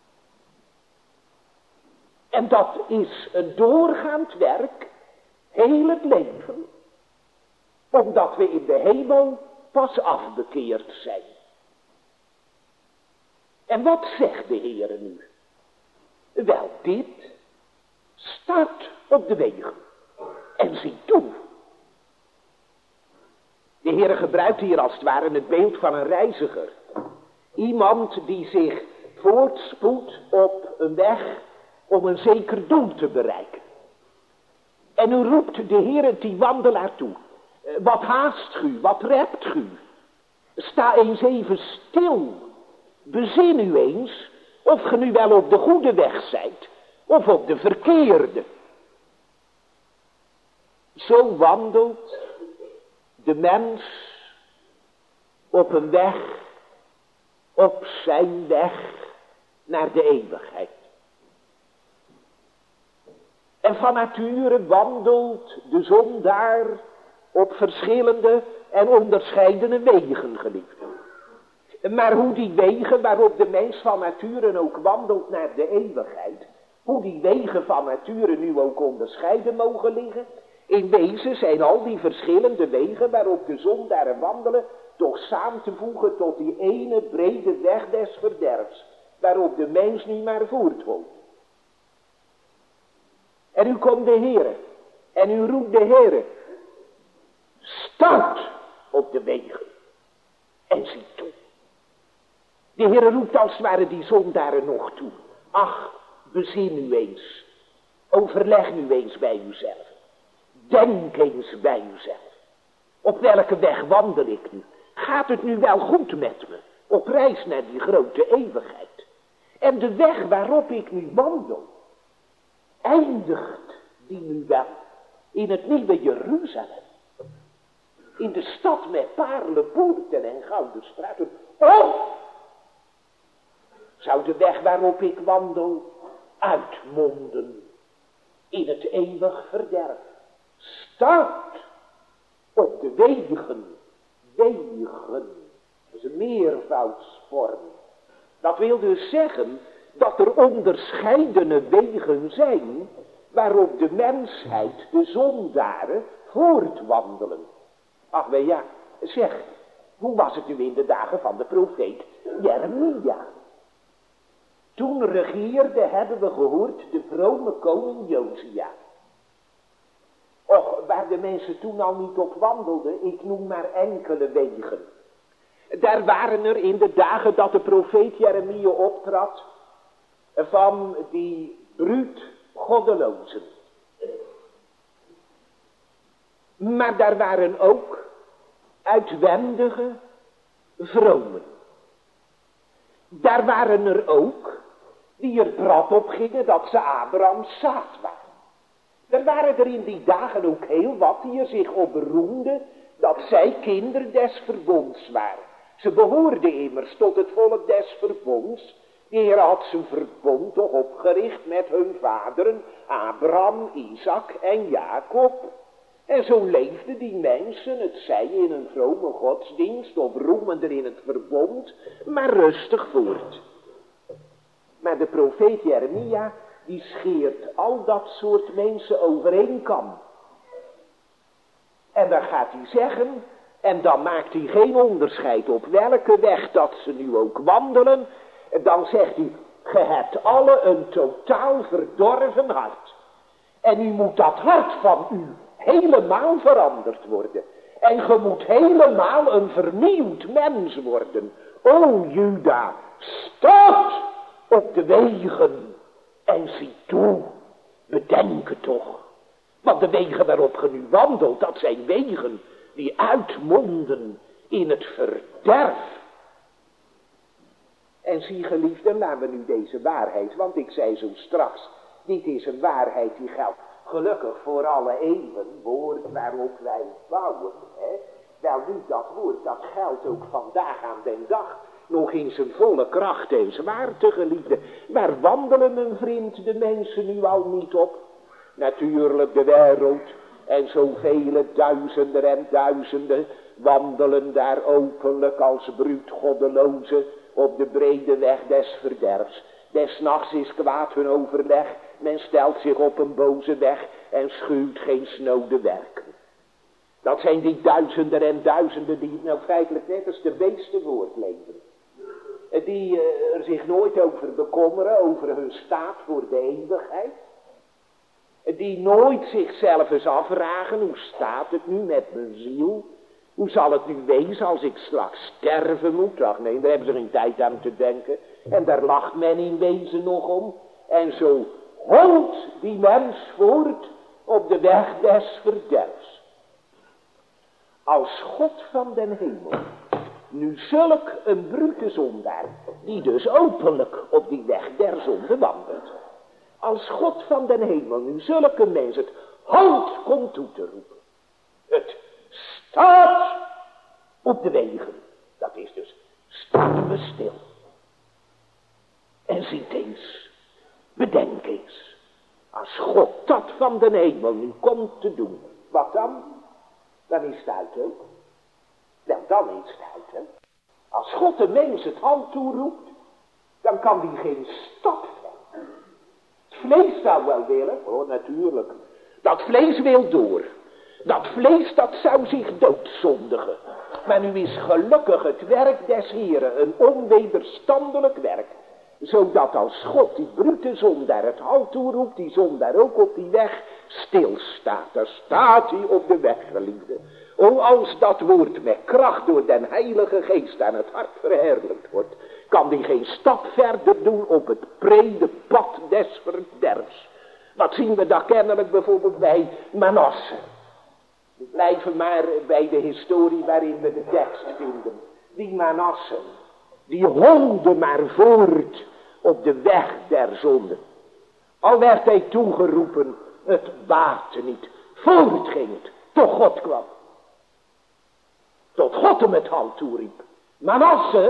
En dat is een doorgaand werk, heel het leven, omdat we in de hemel pas afbekeerd zijn. En wat zegt de Heere nu? Wel, dit staat op de wegen en ziet toe. De Heere gebruikt hier als het ware het beeld van een reiziger. Iemand die zich voortspoedt op een weg om een zeker doel te bereiken. En u roept de Heere die wandelaar toe. Wat haast u, wat rept u? Sta eens even stil. Bezin u eens of ge nu wel op de goede weg zijt of op de verkeerde. Zo wandelt de mens op een weg, op zijn weg naar de eeuwigheid. En van nature wandelt de zondaar op verschillende en onderscheidene wegen, geliefden. Maar hoe die wegen waarop de mens van nature ook wandelt naar de eeuwigheid, hoe die wegen van nature nu ook onderscheiden mogen liggen, in wezen zijn al die verschillende wegen waarop de zondaren wandelen toch samen te voegen tot die ene brede weg des verderfs, waarop de mens nu maar voortwoont. En u komt de Heere, en u roept de Heere, staat op de wegen en ziet toe. De Heere roept als het ware die zondaren nog toe. Ach, bezin u eens, overleg nu eens bij uzelf. Denk eens bij uzelf. Op welke weg wandel ik nu? Gaat het nu wel goed met me? Op reis naar die grote eeuwigheid. En de weg waarop ik nu wandel, eindigt die nu wel in het nieuwe Jeruzalem. In de stad met paarlenpoorten en gouden straten. Of zou de weg waarop ik wandel uitmonden in het eeuwig verderf? Staat op de wegen, wegen, dat is een meervoudsvorm. Dat wil dus zeggen dat er onderscheidene wegen zijn waarop de mensheid, de zondaren, voortwandelen. Ach, wel ja, zeg, hoe was het nu in de dagen van de profeet Jeremia? Toen regeerde, hebben we gehoord, de vrome koning Josia. Och, waar de mensen toen al niet op wandelden, ik noem maar enkele wegen. Daar waren er in de dagen dat de profeet Jeremia optrad, van die bruut goddelozen. Maar daar waren ook uitwendige vromen. Daar waren er ook die er prat op gingen dat ze Abrahams zaad waren. Er waren er in die dagen ook heel wat die er zich op beroemden dat zij kinderen des verbonds waren. Ze behoorden immers tot het volk des verbonds. De Heer had zijn verbond toch opgericht met hun vaderen Abraham, Isaac en Jacob. En zo leefden die mensen, het zij in een vrome godsdienst of roemender in het verbond, maar rustig voort. Maar de profeet Jeremia, die scheert al dat soort mensen over één kam. En dan gaat hij zeggen, en dan maakt hij geen onderscheid op welke weg dat ze nu ook wandelen. En dan zegt hij, ge hebt alle een totaal verdorven hart. En u moet dat hart van u helemaal veranderd worden. En ge moet helemaal een vernieuwd mens worden. O Juda, stap op de wegen en zie toe, bedenk het toch. Want de wegen waarop ge nu wandelt, dat zijn wegen die uitmonden in het verderf. En zie geliefden, laten we nu deze waarheid, want ik zei zo straks, dit is een waarheid die geldt gelukkig voor alle eeuwen, woord waarop wij bouwen. Hè? Wel nu, dat woord, dat geldt ook vandaag aan den dag nog in zijn volle kracht en zwaarte, geliefden. Waar wandelen, mijn vriend, de mensen nu al niet op? Natuurlijk de wereld en zoveel duizenden en duizenden wandelen daar openlijk als bruut goddelozen op de brede weg des verderfs. Des nachts is kwaad hun overleg, men stelt zich op een boze weg en schuwt geen snode werken. Dat zijn die duizenden en duizenden die nou feitelijk net als de beesten voortleven. Die uh, er zich nooit over bekommeren, over hun staat voor de eeuwigheid. Die nooit zichzelf eens afvragen, hoe staat het nu met mijn ziel? Hoe zal het nu wezen als ik straks sterven moet? Ach nee, daar hebben ze geen tijd aan te denken. En daar lacht men in wezen nog om. En zo holt die mens voort op de weg des verderfs. Als God van den hemel nu zulk een brute zondaar, die dus openlijk op die weg der zonde wandelt. Als God van den hemel nu zulke mens het halt komt toe te roepen. Het staat op de wegen. Dat is dus, staan we stil. En ziet eens, bedenk eens. Als God dat van den hemel nu komt te doen, wat dan? Dan is het uit ook. Wel, dan is het uit, hè. Als God de mens het halt toeroept, dan kan die geen stap verder. Het vlees zou wel willen, oh natuurlijk. Dat vlees wil door. Dat vlees dat zou zich doodzondigen. Maar nu is gelukkig het werk des Heren een onwederstandelijk werk. Zodat als God die brute zondaar het halt toeroept, die zondaar ook op die weg stilstaat. Daar staat hij op de weg, geliefde. O, als dat woord met kracht door den Heilige Geest aan het hart verheerlijkt wordt, kan die geen stap verder doen op het brede pad des verderfs. Wat zien we daar kennelijk bijvoorbeeld bij Manasse. We blijven maar bij de historie waarin we de tekst vinden. Die Manasse, die holde maar voort op de weg der zonde. Al werd hij toegeroepen, het baatte niet. Voort ging het, tot God kwam. Tot God hem het hand toeriep. Manasse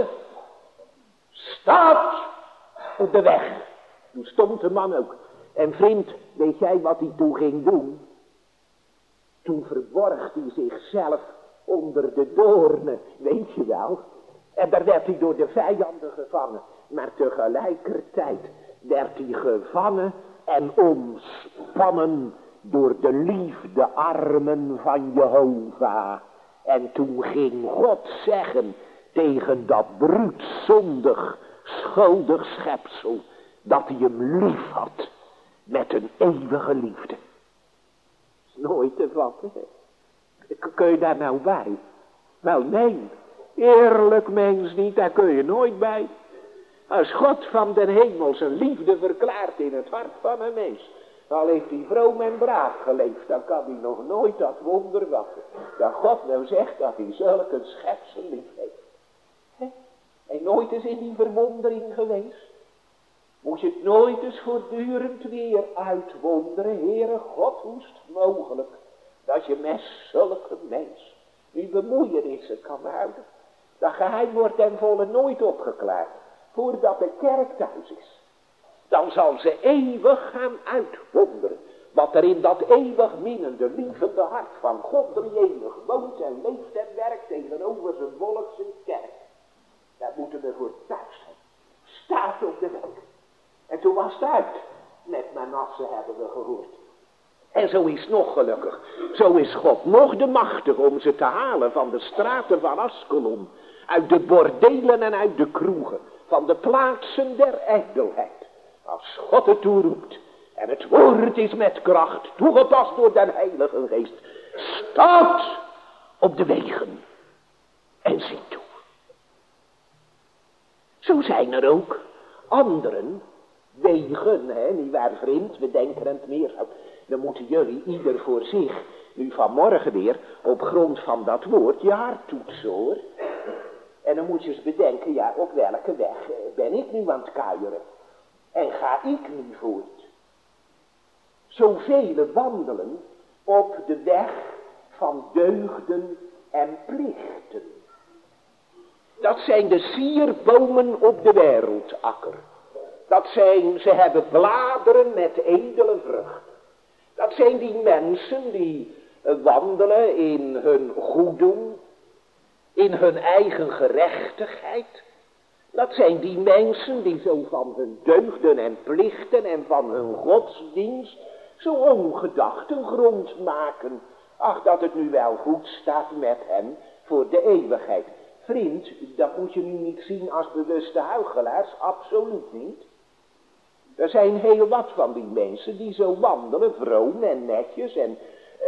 staat op de weg. Toen stond de man ook. En vriend, weet jij wat hij toen ging doen? Toen verborg hij zichzelf onder de doornen, weet je wel. En daar werd hij door de vijanden gevangen. Maar tegelijkertijd werd hij gevangen en omspannen door de liefde armen van Jehovah. En toen ging God zeggen tegen dat bruut, zondig, schuldig schepsel, dat hij hem lief had met een eeuwige liefde. Is nooit te vatten, hè? Kun je daar nou bij? Wel nee, eerlijk mens niet, daar kun je nooit bij. Als God van den hemel zijn liefde verklaart in het hart van een mens, al heeft hij vroom en braaf geleefd, dan kan hij nog nooit dat wonder wachten. Dat God nou zegt dat hij zulk een schepsel lief heeft. He? En nooit is in die verwondering geweest. Moet je het nooit eens voortdurend weer uitwonderen, Heere God, hoe is het mogelijk dat je met zulke mensen die bemoeienissen kan houden. Dat geheim wordt ten volle nooit opgeklaard, voordat de kerk thuis is. Dan zal ze eeuwig gaan uitwonderen wat er in dat eeuwig minnende, lievende hart van God drie eeuwig woont en leeft en werkt tegenover zijn volk, zijn kerk. Daar moeten we voor thuis zijn. Staat op de weg. En toen was het uit. Met Manasse hebben we gehoord. En zo is nog gelukkig. Zo is God nog de machtig om ze te halen van de straten van Askelon. Uit de bordelen en uit de kroegen. Van de plaatsen der ijdelheid. Als God het toeroept. En het woord is met kracht toegepast door den Heilige Geest. Staat op de wegen. En zie toe. Zo zijn er ook anderen wegen, hè, nietwaar vriend, we denken het meer. Dan moeten jullie ieder voor zich, nu vanmorgen weer, op grond van dat woord, je hart toetsen hoor. En dan moet je eens bedenken, ja, op welke weg ben ik nu aan het kuieren? En ga ik nu voort? Zoveel wandelen op de weg van deugden en plichten. Dat zijn de sierbomen op de wereldakker. Dat zijn, ze hebben bladeren met edele vrucht. Dat zijn die mensen die wandelen in hun goeddoen, in hun eigen gerechtigheid. Dat zijn die mensen die zo van hun deugden en plichten en van hun godsdienst zo ongedacht een grond maken. Ach, dat het nu wel goed staat met hem voor de eeuwigheid. Vriend, dat moet je nu niet zien als bewuste huichelaars, absoluut niet. Er zijn heel wat van die mensen die zo wandelen, vroom en netjes en uh,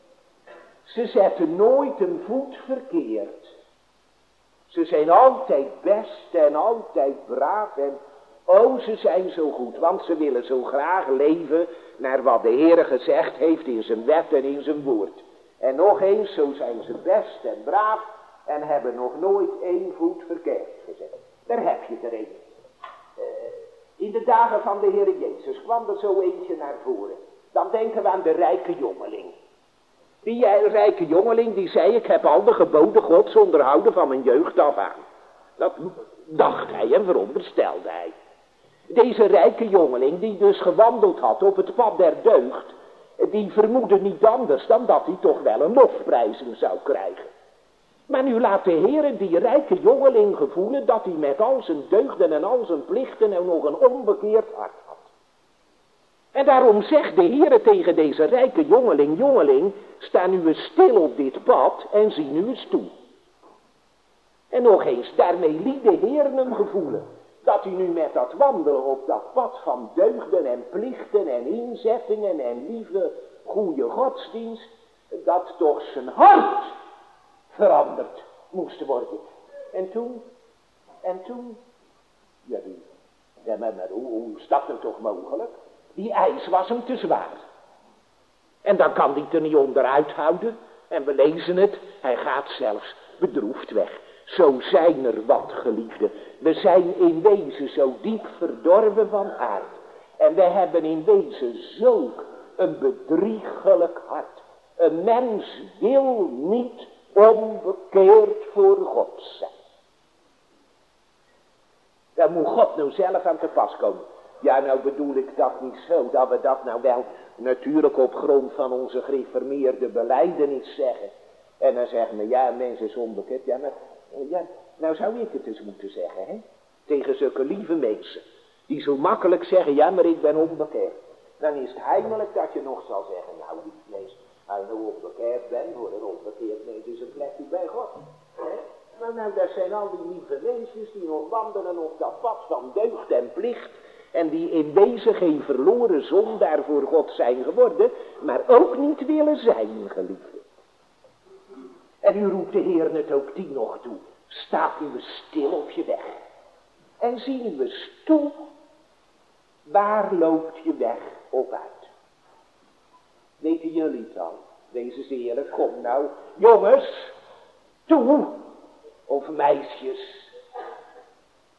ze zetten nooit een voet verkeerd. Ze zijn altijd best en altijd braaf en oh, ze zijn zo goed, want ze willen zo graag leven naar wat de Heere gezegd heeft in zijn wet en in zijn woord. En nog eens, zo zijn ze best en braaf en hebben nog nooit één voet verkeerd gezet. Daar heb je er een. Uh, in de dagen van de Heere Jezus kwam er zo eentje naar voren. Dan denken we aan de rijke jongeling. Die rijke jongeling die zei, ik heb al de geboden Gods onderhouden van mijn jeugd af aan. Dat dacht hij en veronderstelde hij. Deze rijke jongeling die dus gewandeld had op het pad der deugd, die vermoedde niet anders dan dat hij toch wel een lofprijzing zou krijgen. Maar nu laat de Heere die rijke jongeling gevoelen dat hij met al zijn deugden en al zijn plichten en nog een onbekeerd hart had. En daarom zegt de Heere tegen deze rijke jongeling, jongeling, sta nu eens stil op dit pad en zie nu eens toe. En nog eens, daarmee liet de Heer hem gevoelen dat hij nu met dat wandelen op dat pad van deugden en plichten en inzettingen en lieve, goede godsdienst, dat toch zijn hart veranderd moest worden. En toen, en toen, ja, die, ja maar, maar hoe, hoe is dat nou toch mogelijk? Die eis was hem te zwaar. En dan kan hij het er niet onderuit houden. En we lezen het, hij gaat zelfs bedroefd weg. Zo zijn er wat, geliefden. We zijn in wezen zo diep verdorven van aard. En we hebben in wezen zulk een bedriegelijk hart. Een mens wil niet onbekeerd voor God zijn. Daar moet God nou zelf aan te pas komen. Ja, nou bedoel ik dat niet zo, dat we dat nou wel natuurlijk op grond van onze gereformeerde belijdenis zeggen. En dan zeggen we, ja, mens is onbekeerd. Ja, maar, ja, nou zou ik het eens moeten zeggen, hè. Tegen zulke lieve mensen, die zo makkelijk zeggen, ja, maar ik ben onbekeerd. Dan is het heimelijk dat je nog zal zeggen, nou, lief mens, als je nou onbekeerd bent, voor een onbekeerd mens is een plekje bij God, hè. Maar nou, dat zijn al die lieve mensjes die nog wandelen op dat pad van deugd en plicht. En die in wezen geen verloren zondaar voor God zijn geworden, maar ook niet willen zijn, geliefde. En nu roept de Heer het ook die nog toe. Staat nu eens stil op je weg. En zie nu eens toe, waar loopt je weg op uit? Weten jullie het al? Wees eens eerlijk, kom nou. Jongens, toe! Of meisjes.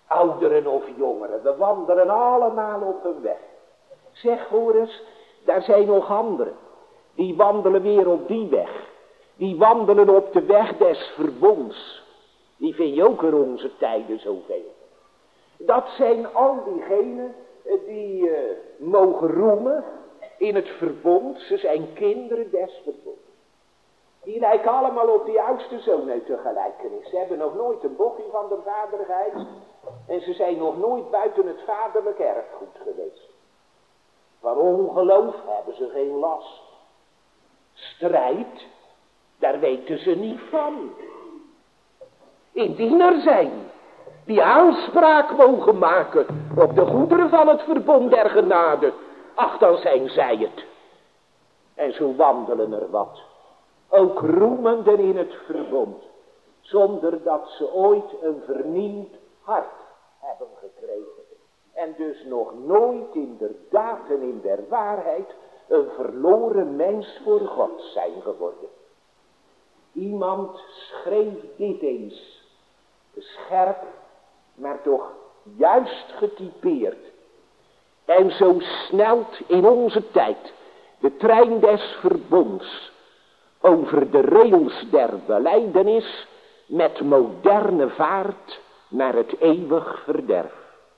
ouderen of jongeren, we wandelen allemaal op een weg. Zeg, hoor eens, daar zijn nog anderen, die wandelen weer op die weg. Die wandelen op de weg des verbonds. Die vind je ook in onze tijden zoveel. Dat zijn al diegenen die uh, mogen roemen in het verbond. Ze zijn kinderen des verbonds. Die lijken allemaal op die oudste zoon uit de gelijkenis. Ze hebben nog nooit een bochie van de vader geëist. En ze zijn nog nooit buiten het vaderlijk erfgoed geweest. Van ongeloof hebben ze geen last. Strijd, daar weten ze niet van. Indien er zijn die aanspraak mogen maken op de goederen van het verbond der genade, ach, dan zijn zij het. En zo wandelen er wat, ook roemenden in het verbond, zonder dat ze ooit een vernield hart hebben gekregen. En dus nog nooit in der daad en in der waarheid een verloren mens voor God zijn geworden. Iemand schreef dit eens, scherp, maar toch juist getypeerd. En zo snelt in onze tijd de trein des verbonds over de rails der belijdenis met moderne vaart naar het eeuwig verderf.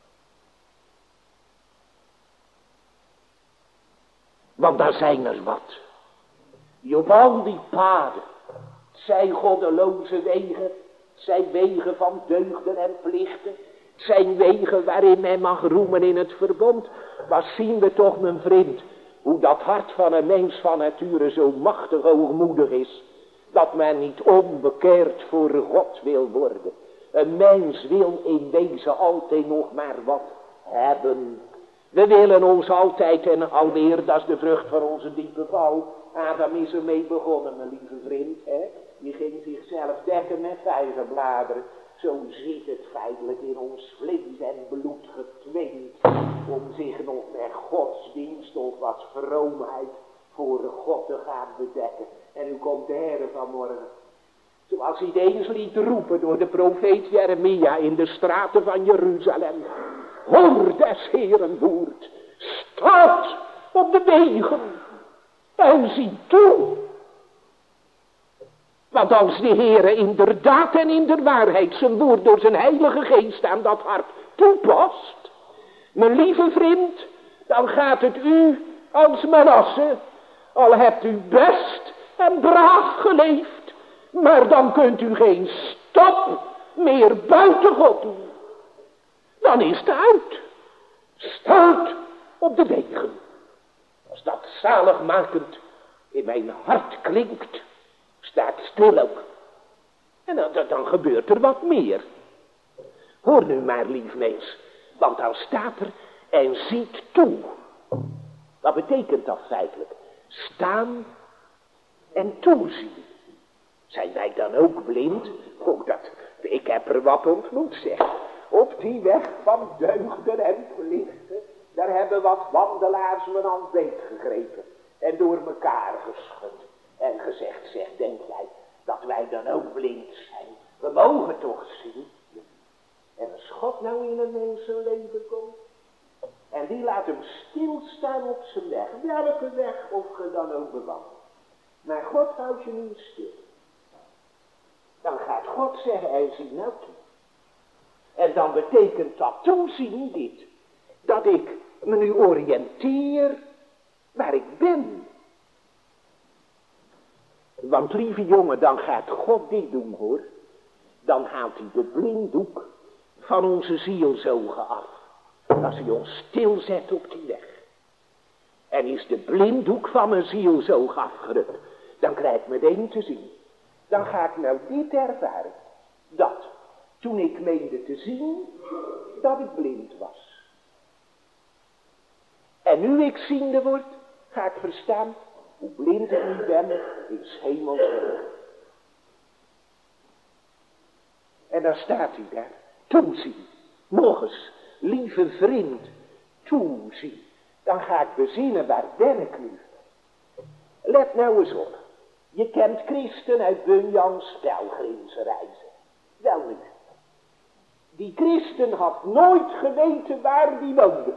Want daar zijn er wat, die op al die paden, het zijn goddeloze wegen, het zijn wegen van deugden en plichten, het zijn wegen waarin men mag roemen in het verbond. Maar zien we toch, mijn vriend, hoe dat hart van een mens van nature zo machtig hoogmoedig is, dat men niet onbekeerd voor God wil worden. Een mens wil in wezen altijd nog maar wat hebben. We willen ons altijd, en alweer, dat is de vrucht van onze diepe val. Adam is ermee begonnen, mijn lieve vriend, hè. Die ging zichzelf dekken met vijgenbladeren. Zo zit het feitelijk in ons vlees en bloed getweend, om zich nog met godsdienst of wat vroomheid voor God te gaan bedekken. En nu komt de Heere vanmorgen, zoals hij het eens liet roepen door de profeet Jeremia in de straten van Jeruzalem. Hoor des Heeren woord, staat op de wegen en zie toe. Want als de Heere inderdaad en in de waarheid zijn woord door zijn heilige geest aan dat hart toepast, mijn lieve vriend, dan gaat het u als Manasse, al hebt u best en braaf geleefd, maar dan kunt u geen stap meer buiten God doen. Dan is het uit. Staat op de wegen. Als dat zaligmakend in mijn hart klinkt, staat stil ook. En dan, dan gebeurt er wat meer. Hoor nu maar, lief mens, want dan staat er en ziet toe. Wat betekent dat feitelijk? Staan en toezien. Zijn wij dan ook blind? Oh, dat, ik heb er wat ontmoet, zeg. Op die weg van deugden en plichten, daar hebben wat wandelaars me aan beet gegrepen en door elkaar geschud. En gezegd, zeg, denk jij dat wij dan ook blind zijn? We mogen toch zien. En als God nou in een mensenleven komt, en die laat hem stilstaan op zijn weg, welke weg of ge dan ook bewandelt. Maar God houdt je nu stil. Dan gaat God zeggen, en zie nou toe. En dan betekent dat toezien dit, dat ik me nu oriënteer waar ik ben. Want lieve jongen, dan gaat God dit doen, hoor. Dan haalt hij de blinddoek van onze zielsogen af. Als hij ons stilzet op die weg. En is de blinddoek van mijn zielzoog afgerukt, dan krijg ik meteen te zien. Dan ga ik nou dit ervaren. Dat, toen ik meende te zien, dat ik blind was. En nu ik ziende word, ga ik verstaan hoe blind ik nu ben in 's hemels werk. En dan staat hij daar, toezien. Nog eens, lieve vriend, toezien. Dan ga ik bezinnen, waar ben ik nu? Let nou eens op. Je kent Christen uit Bunjans pelgrimsreizen. Wel nu. Die christen had nooit geweten waar die woonde.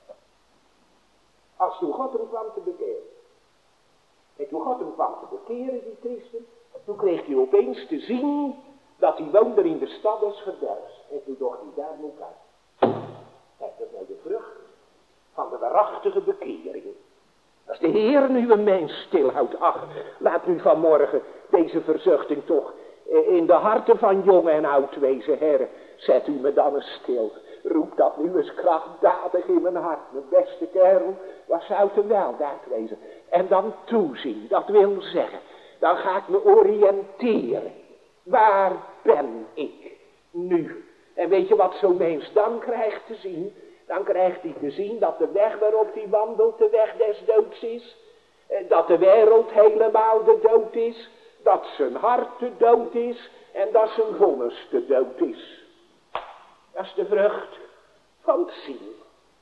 Als toen God hem kwam te bekeren. En toen God hem kwam te bekeren, die christen, toen kreeg hij opeens te zien dat hij woonde in de stad des verderfs. En toen dacht hij, daar moet ik uit. Kijk, dat is nou de vrucht van de waarachtige bekering. Als de Heer nu een mens stilhoudt, ach, laat nu vanmorgen deze verzuchting toch in de harten van jong en oud wezen, Heer. Zet u me dan eens stil. Roep dat nu eens krachtdadig in mijn hart. Mijn beste kerel, wat zou te wel daar wezen. En dan toezien, dat wil zeggen, dan ga ik me oriënteren. Waar ben ik nu? En weet je wat zo'n mens dan krijgt te zien? Dan krijgt hij te zien dat de weg waarop hij wandelt de weg des doods is. Dat de wereld helemaal de dood is. Dat zijn hart de dood is. En dat zijn vonnis de dood is. Dat is de vrucht van het zien.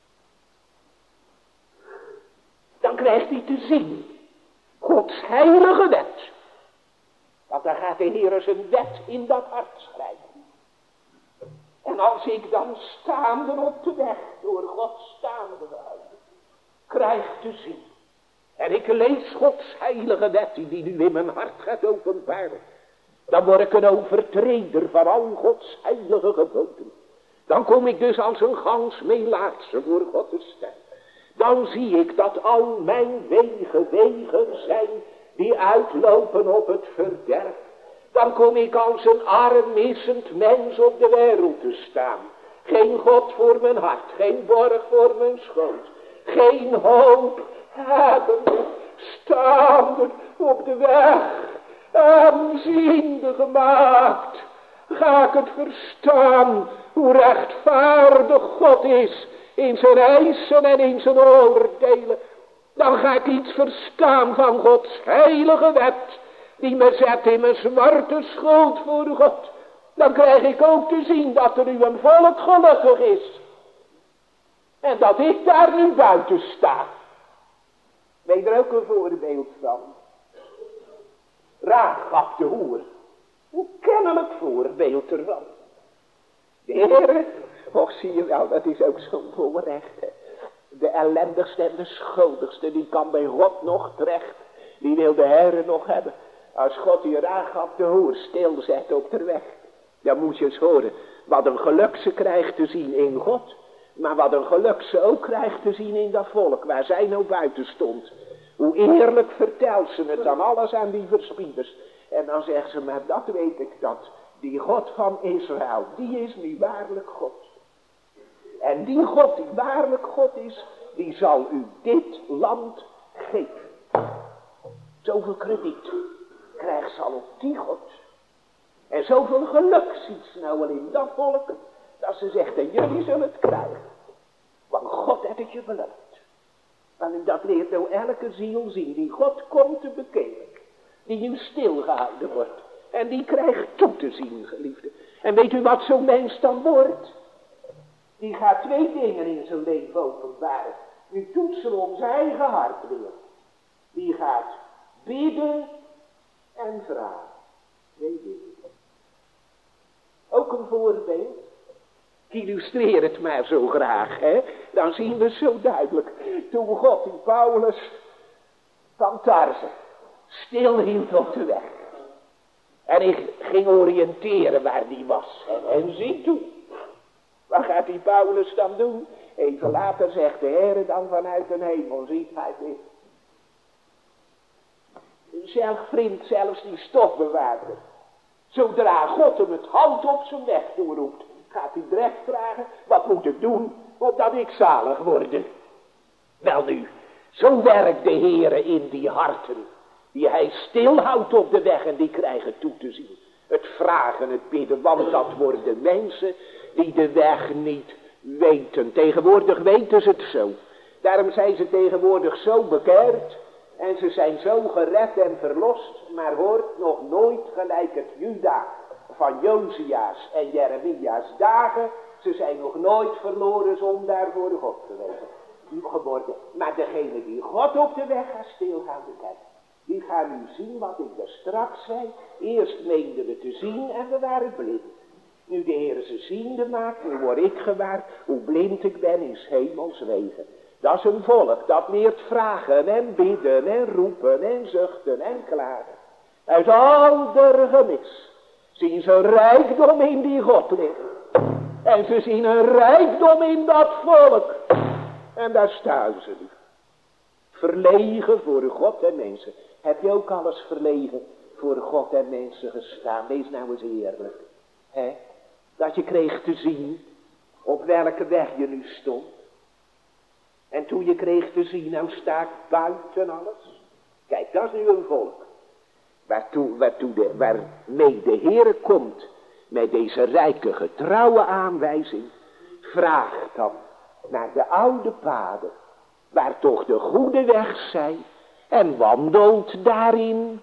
Dan krijgt hij te zien Gods heilige wet. Want dan gaat de Heer zijn wet in dat hart schrijven. En als ik dan staande op de weg, door God staande gehouden, krijg te zien. En ik lees Gods heilige wet, die nu in mijn hart gaat openbaren. Dan word ik een overtreder van al Gods heilige geboden. Dan kom ik dus als een gans meelaatse voor God te staan. Dan zie ik dat al mijn wegen wegen zijn die uitlopen op het verderf. Dan kom ik als een arm missend mens op de wereld te staan. Geen God voor mijn hart, geen borg voor mijn schoot. Geen hoop hebbende, staande op de weg. Aanziende gemaakt, ga ik het verstaan hoe rechtvaardig God is in zijn eisen en in zijn oordelen. Dan ga ik iets verstaan van Gods heilige wet, die me zet in mijn zwarte schuld voor God. Dan krijg ik ook te zien dat er nu een volk gelukkig is. En dat ik daar nu buiten sta. Weet er ook een voorbeeld van? Rahab de hoer. Hoe kennelijk voorbeeld ervan. De Heer, och zie je wel, dat is ook zo'n voorrecht. Hè. De ellendigste en de schuldigste, die kan bij God nog terecht. Die wil de Heer nog hebben. Als God die Rahab de hoer stilzet op de weg. Dan moet je eens horen wat een geluk ze krijgt te zien in God. Maar wat een geluk ze ook krijgt te zien in dat volk waar zij nou buiten stond. Hoe eerlijk vertelt ze het dan alles aan die verspieders. En dan zegt ze, maar dat weet ik dat. Die God van Israël, die is nu waarlijk God. En die God die waarlijk God is, die zal u dit land geven. Zoveel krediet krijgt ze al op die God. En zoveel geluk ziet ze nou wel in dat volk, dat ze zegt, en jullie zullen het krijgen. Want God heeft het je beloofd. En dat leert nou elke ziel zien, die God komt te bekeren. Die nu stilgehouden wordt. En die krijgt toe te zien, geliefde. En weet u wat zo'n mens dan wordt? Die gaat twee dingen in zijn leven openbaren. Nu toetsen om zijn eigen hart weer. Die gaat bidden en vragen. Twee dingen. Ook een voorbeeld. Ik illustreer het maar zo graag, hè. Dan zien we zo duidelijk. Toen God die Paulus van Tarse stilhield op de weg. En ik ging oriënteren waar die was. En, en zie toe. Wat gaat die Paulus dan doen? Even later zegt de Heer dan vanuit de hemel. Ziet hij dit. Zelf vriend, zelfs die stofbewaarder. Zodra God hem het hand op zijn weg doorroept, gaat hij direct vragen, wat moet ik doen, opdat ik zalig word? Wel nu, zo werkt de Heere in die harten, die hij stilhoudt op de weg en die krijgen toe te zien. Het vragen, het bidden, want dat worden mensen die de weg niet weten. Tegenwoordig weten ze het zo. Daarom zijn ze tegenwoordig zo bekeerd en ze zijn zo gered en verlost, maar hoort nog nooit gelijk het Juda van Josia's en Jeremia's dagen. Ze zijn nog nooit verloren zondaar voor God geweest. geworden. Maar degene die God op de weg gaat stilhouden, kijk, die gaan nu zien wat ik daar straks zei. Eerst meenden we te zien en we waren blind. Nu de Heer ze ziende maakt, nu word ik gewaar hoe blind ik ben in 's hemels wegen. Dat is een volk dat leert vragen en bidden en roepen en zuchten en klagen. Uit al der gemis zien ze rijkdom in die God liggen. En ze zien een rijkdom in dat volk. En daar staan ze nu. Verlegen voor God en mensen. Heb je ook alles verlegen voor God en mensen gestaan? Wees nou eens eerlijk. He? Dat je kreeg te zien op welke weg je nu stond. En toen je kreeg te zien, nou sta ik buiten alles. Kijk, dat is nu een volk. Waartoe, waartoe de, waarmee de Heere komt met deze rijke getrouwe aanwijzing. Vraagt dan naar de oude paden, waar toch de goede weg zij, en wandelt daarin.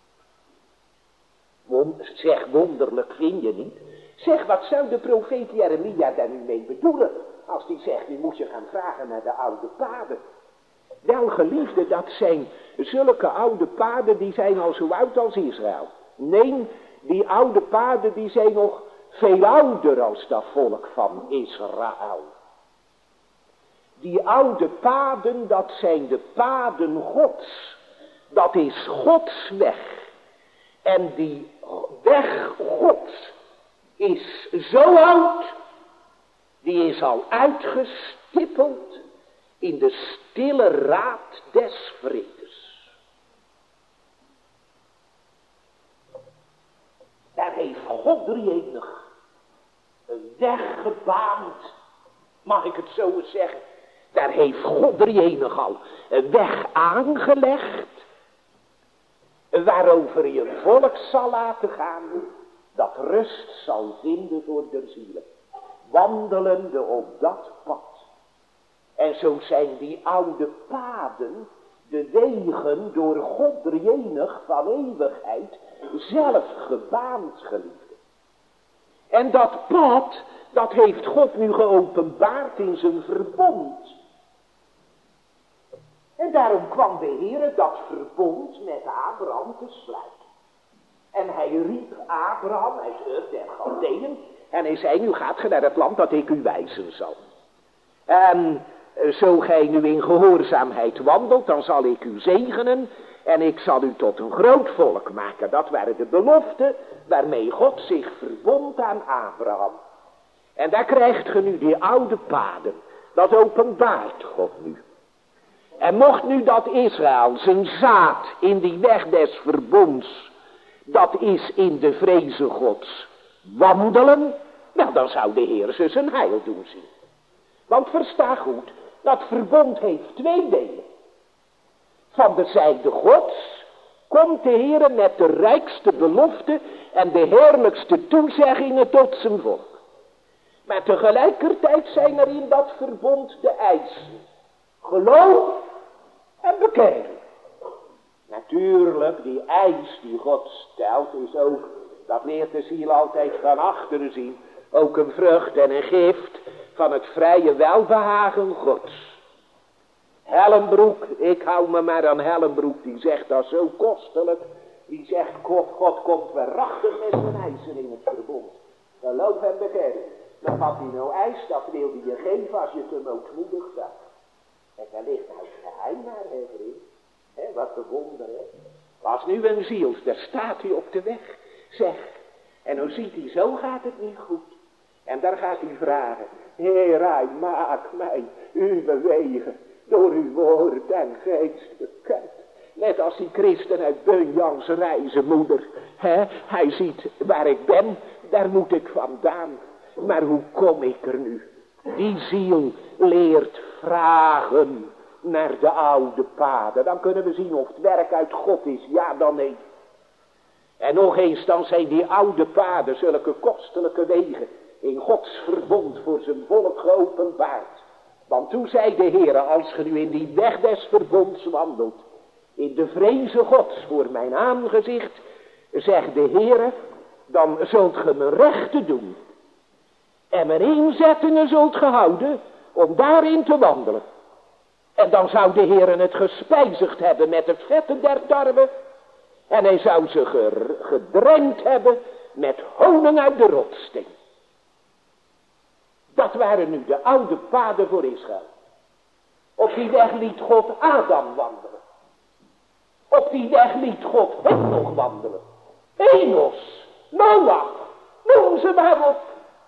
Wond, zeg, wonderlijk vind je niet? Zeg, wat zou de profeet Jeremia daar nu mee bedoelen? Als die zegt, nu moet je gaan vragen naar de oude paden. Wel geliefde, dat zijn zulke oude paden, die zijn al zo oud als Israël. Nee, die oude paden, die zijn nog veel ouder als dat volk van Israël. Die oude paden, dat zijn de paden Gods. Dat is Gods weg. En die weg Gods is zo oud, die is al uitgestippeld in de stille raad des vredes. Daar heeft God drieënig een weg gebaand, mag ik het zo eens zeggen. Daar heeft God drieënig al een weg aangelegd, waarover je een volk zal laten gaan, dat rust zal vinden voor de zielen, wandelende op dat pad. En zo zijn die oude paden, de wegen door God drieënig van eeuwigheid, zelf gebaand, geliefde. En dat pad, dat heeft God nu geopenbaard in zijn verbond. En daarom kwam de Heer dat verbond met Abraham te sluiten. En hij riep Abraham uit Ur der Galdeën. En hij zei, nu gaat ge naar het land dat ik u wijzen zal. En zo gij nu in gehoorzaamheid wandelt, dan zal ik u zegenen. En ik zal u tot een groot volk maken. Dat waren de beloften waarmee God zich verbond aan Abraham. En daar krijgt ge nu die oude paden. Dat openbaart God nu. En mocht nu dat Israël zijn zaad in die weg des verbonds, dat is in de vreze Gods, wandelen, nou dan zou de Heer ze zijn heil doen zien. Want versta goed, dat verbond heeft twee delen. Van de zijde Gods komt de Heer met de rijkste belofte en de heerlijkste toezeggingen tot zijn volk. Maar tegelijkertijd zijn er in dat verbond de eisen. Geloof en bekering. Natuurlijk, die eis die God stelt is ook, dat leert de ziel altijd van achteren zien, ook een vrucht en een gift van het vrije welbehagen Gods. Hellenbroek, ik hou me maar aan Hellenbroek, die zegt dat zo kostelijk. Die zegt, God, God komt waarachtig met zijn eisen in het verbond. Geloof en bekering. Maar wat hij nou eist, dat wil hij je geven als je het hem ootmoedig staat. En daar ligt nou het geheim naar, hè vriend. He, wat een wonder, hè. Als nu een ziel, daar staat hij op de weg, zeg. En dan ziet hij, zo gaat het niet goed. En daar gaat hij vragen, Heer, maak mij uw wegen door uw woord en geest bekend. Net als die christen uit Bunjans reizen, moeder. He, hij ziet waar ik ben, daar moet ik vandaan. Maar hoe kom ik er nu? Die ziel leert vragen naar de oude paden. Dan kunnen we zien of het werk uit God is, ja dan nee. En nog eens, dan zijn die oude paden zulke kostelijke wegen in Gods verbond voor zijn volk geopenbaard. Want toen zei de Heer, als ge nu in die weg des verbonds wandelt, in de vreze Gods voor mijn aangezicht, zegt de Heer, dan zult ge mijn rechten doen. En mijn inzettingen zult ge houden om daarin te wandelen. En dan zou de Heer het gespijzigd hebben met het vette der tarwe. En hij zou ze gedrenkt hebben met honing uit de rotssteen. Dat waren nu de oude paden voor Israël. Op die weg liet God Adam wandelen. Op die weg liet God hem nog wandelen. Enos, Noach, noem ze maar op.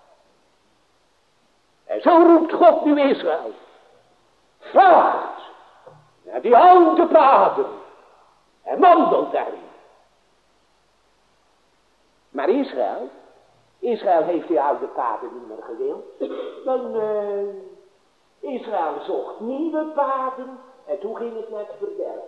En zo roept God nu Israël. Vraagt naar die oude paden en wandelt daarin. Maar Israël, Israël heeft die oude paden niet meer gewild. Dan, uh, Israël zocht nieuwe paden en toen ging het naar het verderf.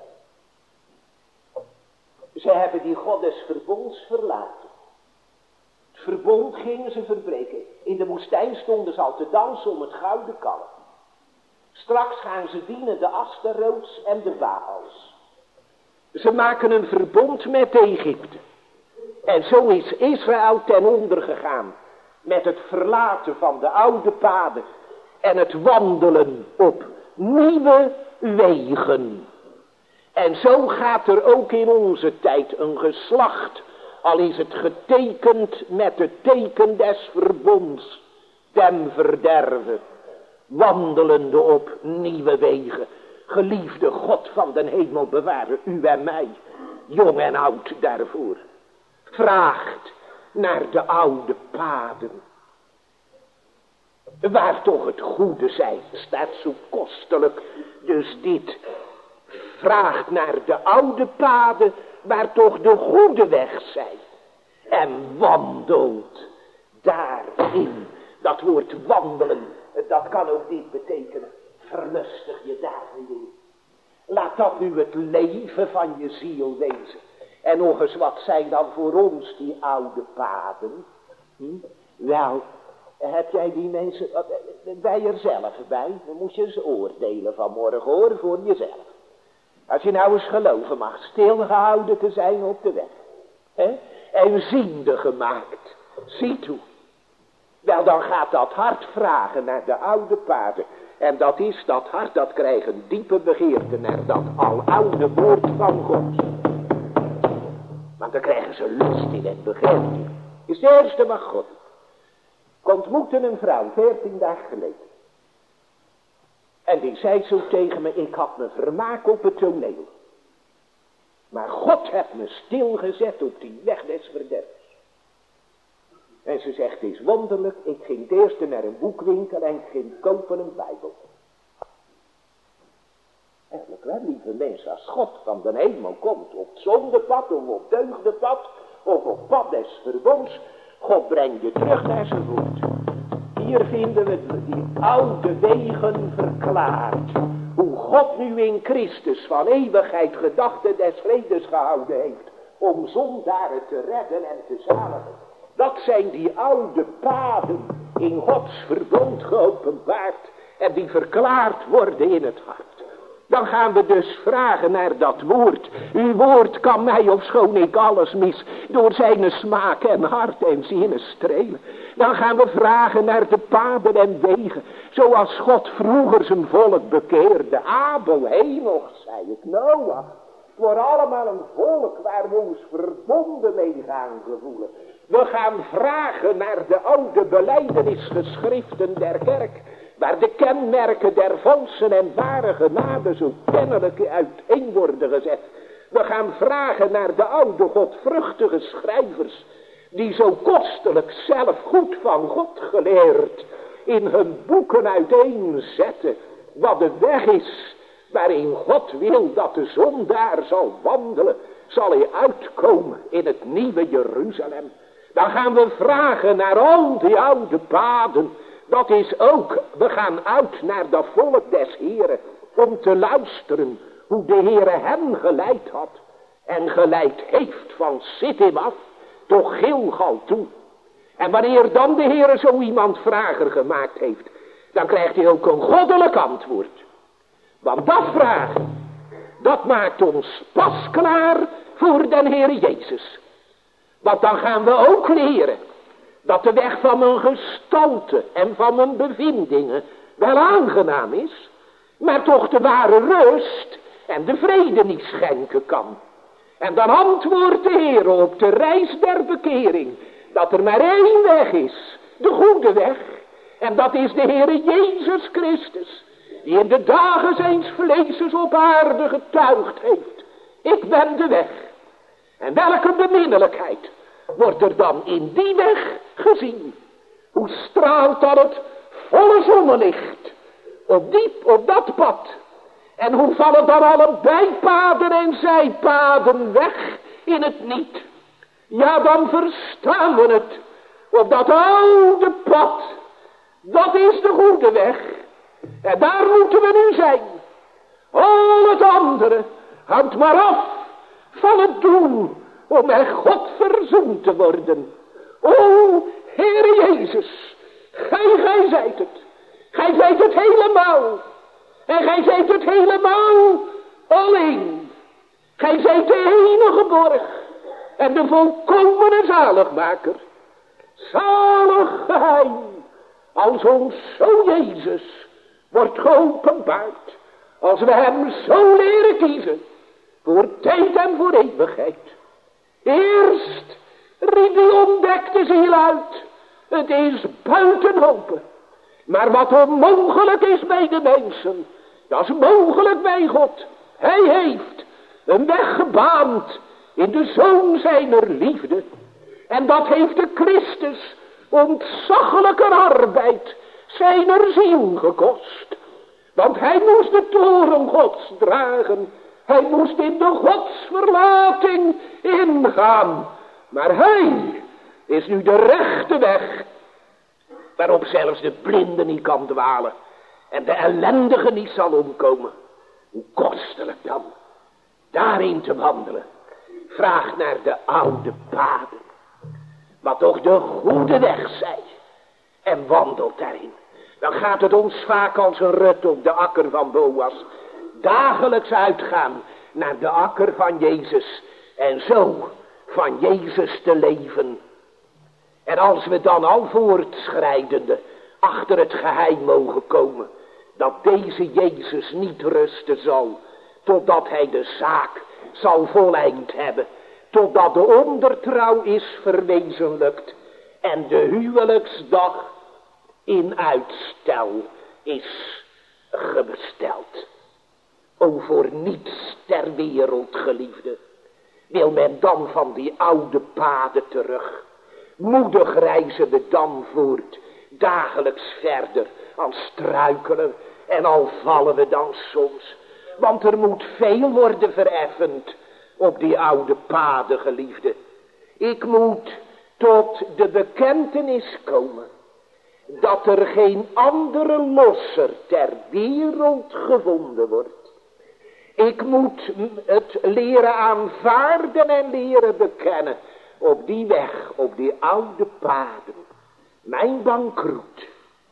Ze hebben die God des verbonds verlaten. Het verbond gingen ze verbreken. In de woestijn stonden ze al te dansen om het gouden kalf. Straks gaan ze dienen de Astarots en de Baals. Ze maken een verbond met Egypte. En zo is Israël ten onder gegaan. Met het verlaten van de oude paden. En het wandelen op nieuwe wegen. En zo gaat er ook in onze tijd een geslacht. Al is het getekend met het teken des verbonds. Ten verderve. Wandelende op nieuwe wegen. Geliefde God van den hemel bewaren u en mij. Jong en oud daarvoor. Vraagt naar de oude paden. Waar toch het goede zij, staat zo kostelijk. Dus dit. Vraagt naar de oude paden, waar toch de goede weg zij. En wandelt daarin. Dat woord wandelen, dat kan ook dit betekenen. Verlustig je daarin. Laat dat nu het leven van je ziel wezen. En nog eens, wat zijn dan voor ons die oude paden? Hm? Wel, heb jij die mensen, bij jezelf bij? Dan moet je eens oordelen vanmorgen hoor, voor jezelf. Als je nou eens geloven mag, stilgehouden te zijn op de weg. Hè? En ziende gemaakt. Zie toe. Wel, dan gaat dat hart vragen naar de oude paden. En dat is dat hart, dat krijgt een diepe begeerte naar dat aloude woord van God. Want dan krijgen ze lust in en begeerte. Is de eerste mag God. Ik ontmoette een vrouw, veertien dagen geleden. En die zei zo tegen me, ik had me vermaakt op het toneel. Maar God heeft me stilgezet op die weg des verderfs. En ze zegt, het is wonderlijk, ik ging het eerste naar een boekwinkel en ik ging kopen een Bijbel. Eigenlijk wel, lieve mensen, als God van de hemel komt op het zondepad of op deugdepad of op pad des verbonds, God brengt je terug naar zijn woord. Hier vinden we die oude wegen verklaard. Hoe God nu in Christus van eeuwigheid gedachten des vredes gehouden heeft. Om zondaren te redden en te zaligen. Dat zijn die oude paden in Gods verbond geopenbaard. En die verklaard worden in het hart. Dan gaan we dus vragen naar dat woord. Uw woord kan mij, ofschoon ik alles mis, door zijn smaak en hart en zinnen strelen. Dan gaan we vragen naar de paden en wegen, zoals God vroeger zijn volk bekeerde. Abel, Henoch, zei ik, Noach. Het wordt allemaal een volk waar we ons verbonden mee gaan gevoelen. We gaan vragen naar de oude belijdenisgeschriften der kerk, waar de kenmerken der valse en ware genade zo kennelijk uiteen worden gezet. We gaan vragen naar de oude godvruchtige schrijvers, die zo kostelijk zelf goed van God geleerd, in hun boeken uiteenzetten wat de weg is, waarin God wil dat de zondaar zal wandelen, zal hij uitkomen in het nieuwe Jeruzalem. Dan gaan we vragen naar al die oude paden. Dat is ook, we gaan uit naar dat volk des Heren, om te luisteren hoe de Heere hem geleid had en geleid heeft van Sittim af tot Gilgal toe. En wanneer dan de Heere zo iemand vrager gemaakt heeft, dan krijgt hij ook een goddelijk antwoord. Want dat vragen, dat maakt ons pas klaar voor den Heere Jezus. Want dan gaan we ook leren dat de weg van mijn gestalte en van mijn bevindingen wel aangenaam is, maar toch de ware rust en de vrede niet schenken kan. En dan antwoordt de Heer op de reis der bekering, dat er maar één weg is, de goede weg. En dat is de Heere Jezus Christus, die in de dagen zijns vleesens op aarde getuigd heeft. Ik ben de weg. En welke beminnelijkheid wordt er dan in die weg gezien? Hoe straalt dan het volle zonnelicht op, die, op dat pad? En hoe vallen dan alle bijpaden en zijpaden weg in het niet? Ja, dan verstaan we het. Op dat oude pad, dat is de goede weg. En daar moeten we nu zijn. Al het andere hangt maar af van het doel om met God verzoend te worden. O, Heere Jezus, gij, gij zijt het. Gij zijt het helemaal. En gij zijt het helemaal alleen. Gij zijt de enige borg en de volkomene zaligmaker. Zalig geheim, als ons zo Jezus wordt geopenbaard, als we hem zo leren kiezen, voor tijd en voor eeuwigheid. Eerst riep die ontdekte ziel uit, het is buiten hopen. Maar wat onmogelijk is bij de mensen, dat is mogelijk bij God. Hij heeft een weg gebaand in de zoon zijner liefde. En dat heeft de Christus ontzaglijke arbeid zijner ziel gekost. Want hij moest de toren Gods dragen. Hij moest in de godsverlating ingaan. Maar hij is nu de rechte weg, waarop zelfs de blinde niet kan dwalen en de ellendige niet zal omkomen. Hoe kostelijk dan daarin te wandelen. Vraag naar de oude paden, wat toch de goede weg zij, en wandelt daarin. Dan gaat het ons vaak als een rut op de akker van Boas, dagelijks uitgaan naar de akker van Jezus en zo van Jezus te leven. En als we dan al voortschrijdende achter het geheim mogen komen, dat deze Jezus niet rusten zal, totdat hij de zaak zal voleind hebben, totdat de ondertrouw is verwezenlijkt en de huwelijksdag in uitstel is gebesteld. O, voor niets ter wereld, geliefde, wil men dan van die oude paden terug. Moedig reizen we dan voort, dagelijks verder, al struikelen en al vallen we dan soms. Want er moet veel worden vereffend op die oude paden, geliefde. Ik moet tot de bekentenis komen dat er geen andere losser ter wereld gevonden wordt. Ik moet het leren aanvaarden en leren bekennen op die weg, op die oude paden. Mijn bankroet.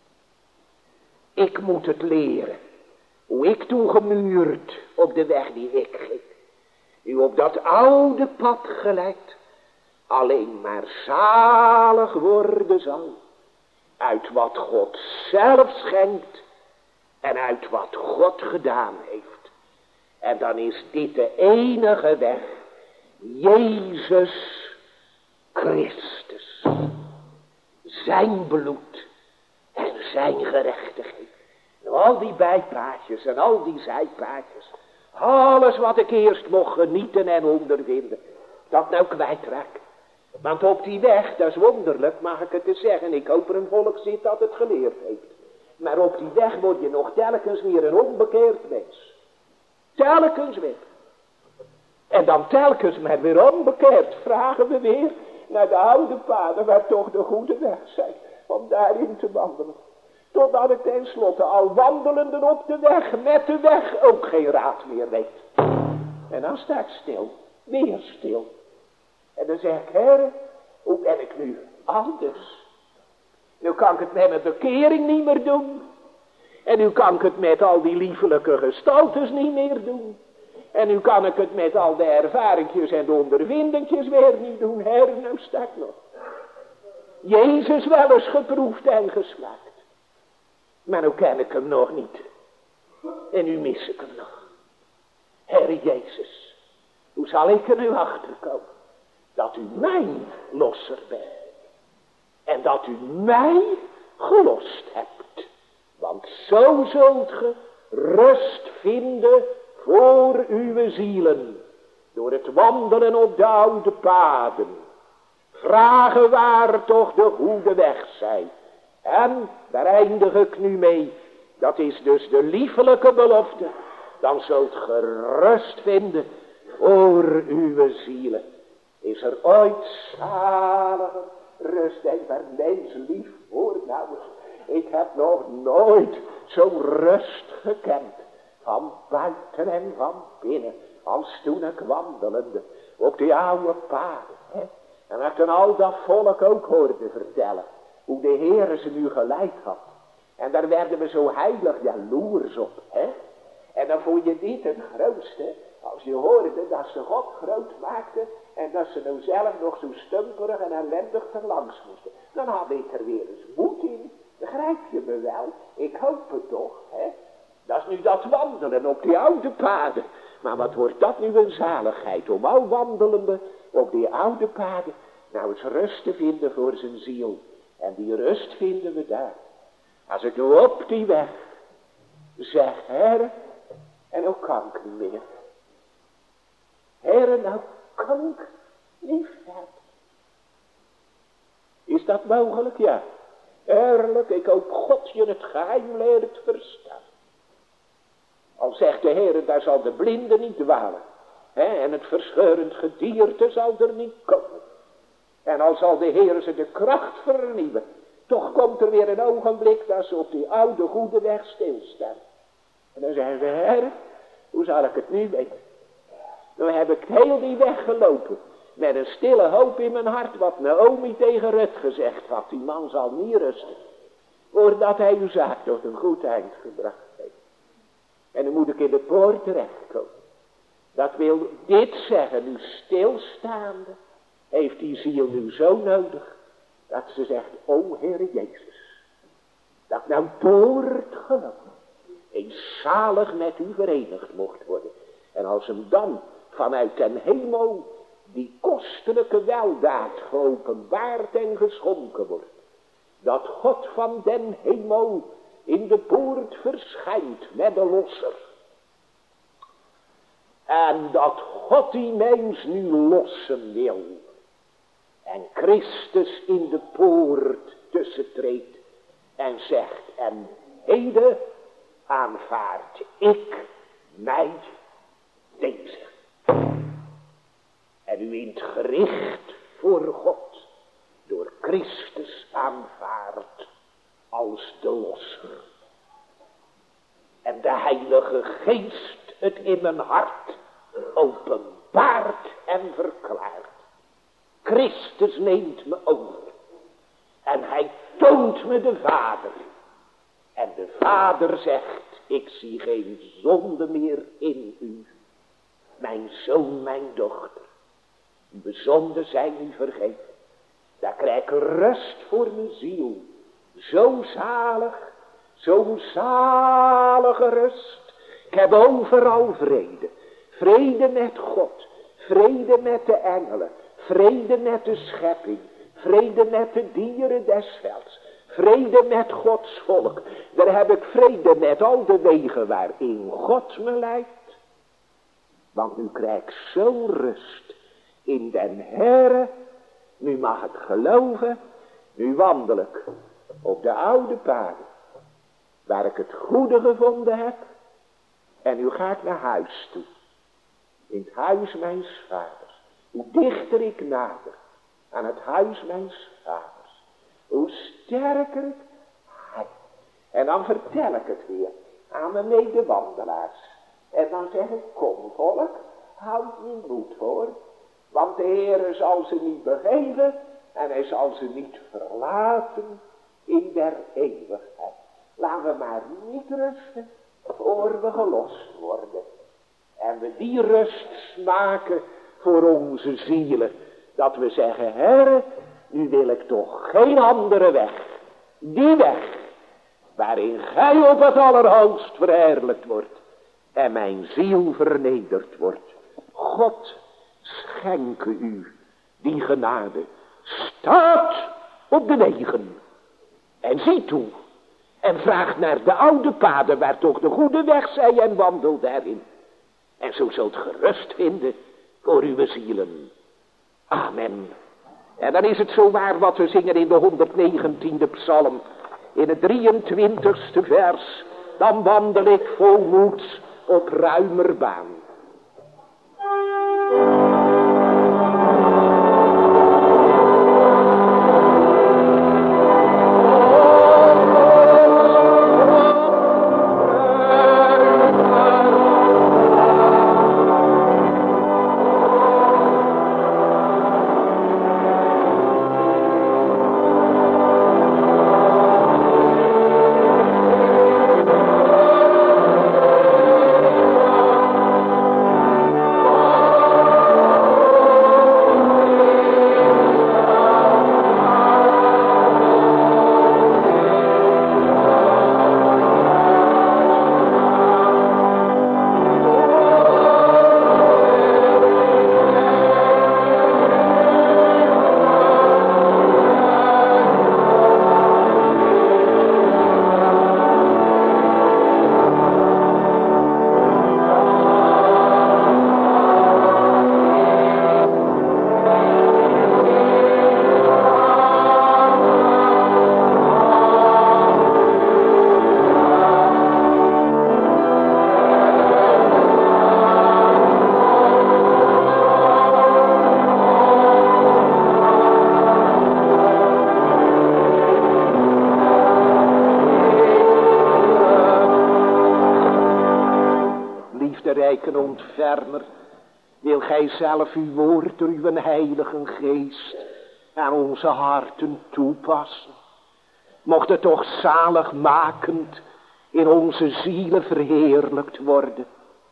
Ik moet het leren. Hoe ik toen gemuurd op de weg die ik ging. U op dat oude pad geleid. Alleen maar zalig worden zal. Uit wat God zelf schenkt. En uit wat God gedaan heeft. En dan is dit de enige weg. Jezus Christus. Zijn bloed. En zijn gerechtigheid. En al die bijpaadjes en al die zijpaadjes. Alles wat ik eerst mocht genieten en ondervinden. Dat nou kwijtraak. Want op die weg, dat is wonderlijk, mag ik het te zeggen. Ik hoop er een volk zit dat het geleerd heeft. Maar op die weg word je nog telkens weer een onbekeerd mens. Telkens weer. En dan telkens maar weer onbekeerd vragen we weer naar de oude paden waar toch de goede weg zijn. Om daarin te wandelen. Totdat ik tenslotte al wandelende op de weg met de weg ook geen raad meer weet. En dan sta ik stil. Weer stil. En dan zeg ik, Heere, hoe ben ik nu anders? Nu kan ik het met mijn bekering niet meer doen. En nu kan ik het met al die liefelijke gestaltes niet meer doen. En nu kan ik het met al de ervaringjes en de ondervindingjes weer niet doen. Heere, nou sta ik nog. Jezus wel eens geproefd en geslaagd. Maar nu ken ik hem nog niet. En nu mis ik hem nog. Heere Jezus, hoe zal ik er nu achter komen? Dat u mijn losser bent. En dat u mij gelost hebt. Want zo zult ge rust vinden voor uw zielen, door het wandelen op de oude paden. Vragen waar toch de goede weg zij. En daar eindig ik nu mee. Dat is dus de liefelijke belofte. Dan zult ge rust vinden voor uw zielen. Is er ooit zalige rust en waar mens lief voor nou. Ik heb nog nooit zo'n rust gekend. Van buiten en van binnen. Als toen ik wandelende op die oude paden. Hè? En ik dan al dat volk ook hoorde vertellen. Hoe de Heere ze nu geleid had. En daar werden we zo heilig jaloers op. Hè? En dan vond je niet het grootste. Als je hoorde dat ze God groot maakten. En dat ze nou zelf nog zo stumperig en ellendig erlangs moesten. Dan had ik er weer eens moed in. Begrijp je me wel? Ik hoop het toch. Hè? Dat is nu dat wandelen op die oude paden. Maar wat wordt dat nu een zaligheid. Om al wandelende op die oude paden. Nou eens rust te vinden voor zijn ziel. En die rust vinden we daar. Als ik nu op die weg zeg, Heere, en ook kan ik niet meer. Heere, nou kan ik niet verder. Is dat mogelijk? Ja. Eerlijk, ik hoop God je het geheim leert verstaan. Al zegt de Heere, daar zal de blinde niet dwalen. Hè, en het verscheurend gedierte zal er niet komen. En al zal de Heere ze de kracht vernieuwen. Toch komt er weer een ogenblik dat ze op die oude goede weg stilstaan. En dan zeggen ze, Heere, hoe zal ik het nu weten? Dan heb ik heel die weg gelopen. Met een stille hoop in mijn hart. Wat Naomi tegen Rut gezegd had. Die man zal niet rusten. Voordat hij uw zaak tot een goed eind gebracht heeft. En dan moet ik in de poort terechtkomen. Dat wil dit zeggen. Nu stilstaande. Heeft die ziel nu zo nodig. Dat ze zegt. O Heere Jezus. Dat nou door het geloof. Eens zalig met u verenigd mocht worden. En als hem dan vanuit den hemel die kostelijke weldaad geopenbaard en geschonken wordt. Dat God van den hemel in de poort verschijnt met de losser. En dat God die mens nu lossen wil. En Christus in de poort tussentreedt en zegt, en heden aanvaard ik mij deze. En u in het gericht voor God door Christus aanvaardt als de losser. En de Heilige Geest het in mijn hart openbaart en verklaart. Christus neemt me over. En hij toont me de Vader. En de Vader zegt, ik zie geen zonde meer in u. Mijn zoon, mijn dochter. Uw zonden zijn u vergeven. Daar krijg ik rust voor mijn ziel. Zo zalig, zo'n zalige rust. Ik heb overal vrede. Vrede met God. Vrede met de engelen. Vrede met de schepping. Vrede met de dieren des velds. Vrede met Gods volk. Daar heb ik vrede met al de wegen waarin God me leidt. Want nu krijg ik zo'n rust in den Heere. Nu mag ik geloven. Nu wandel ik op de oude paden. Waar ik het goede gevonden heb. En nu ga ik naar huis toe. In het huis mijns vaders. Hoe dichter ik nader aan het huis mijns vaders. Hoe sterker ik hij. En dan vertel ik het weer aan mijn medewandelaars. En dan zeg ik, kom volk, houd je moed voor. Want de Heere zal ze niet begeven en hij zal ze niet verlaten in der eeuwigheid. Laten we maar niet rusten voor we gelost worden. En we die rust smaken voor onze zielen. Dat we zeggen, Heere, nu wil ik toch geen andere weg. Die weg waarin gij op het allerhoogst verheerlijkt wordt. En mijn ziel vernederd wordt. God schenke u die genade. Staat op de wegen. En En zie toe. En vraag naar de oude paden waar toch de goede weg zij en wandel daarin. En zo zult gerust vinden voor uw zielen. Amen. En dan is het zo waar wat we zingen in de honderdnegentiende psalm. In het drieëntwintigste vers. Dan wandel ik vol moeds op ruimer baan. Rijken ontfermer, wil gij zelf uw woord door uw heilige geest aan onze harten toepassen. Mocht het toch zaligmakend in onze zielen verheerlijkt worden.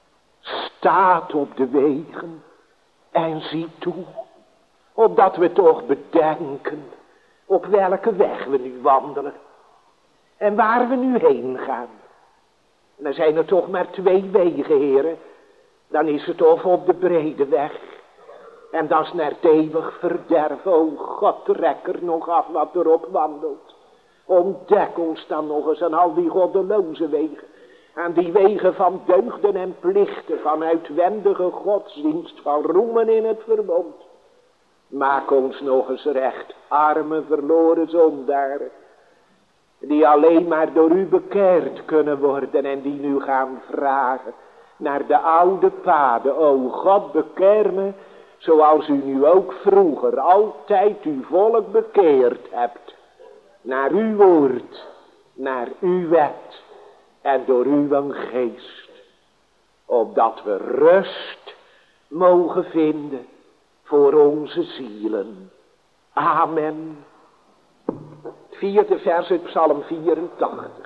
Staat op de wegen en zie toe, opdat we toch bedenken op welke weg we nu wandelen en waar we nu heen gaan. En er zijn er toch maar twee wegen, heren. Dan is het of op de brede weg. En dat is naar het eeuwig verderf. O God, trek er nog af wat erop wandelt. Ontdek ons dan nog eens aan al die goddeloze wegen. Aan die wegen van deugden en plichten. Van uitwendige godsdienst. Van roemen in het verbond. Maak ons nog eens recht. Arme verloren zondaren. Die alleen maar door u bekeerd kunnen worden en die nu gaan vragen naar de oude paden. O God, bekeer me, zoals u nu ook vroeger altijd uw volk bekeerd hebt. Naar uw woord, naar uw wet en door uw geest. Opdat we rust mogen vinden voor onze zielen. Amen. Vierde vers uit Psalm vierentachtig.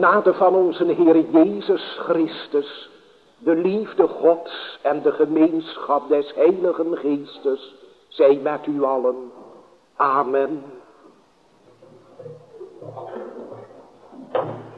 genade van onze Heer Jezus Christus, de liefde Gods en de gemeenschap des Heiligen Geestes, zij met u allen. Amen.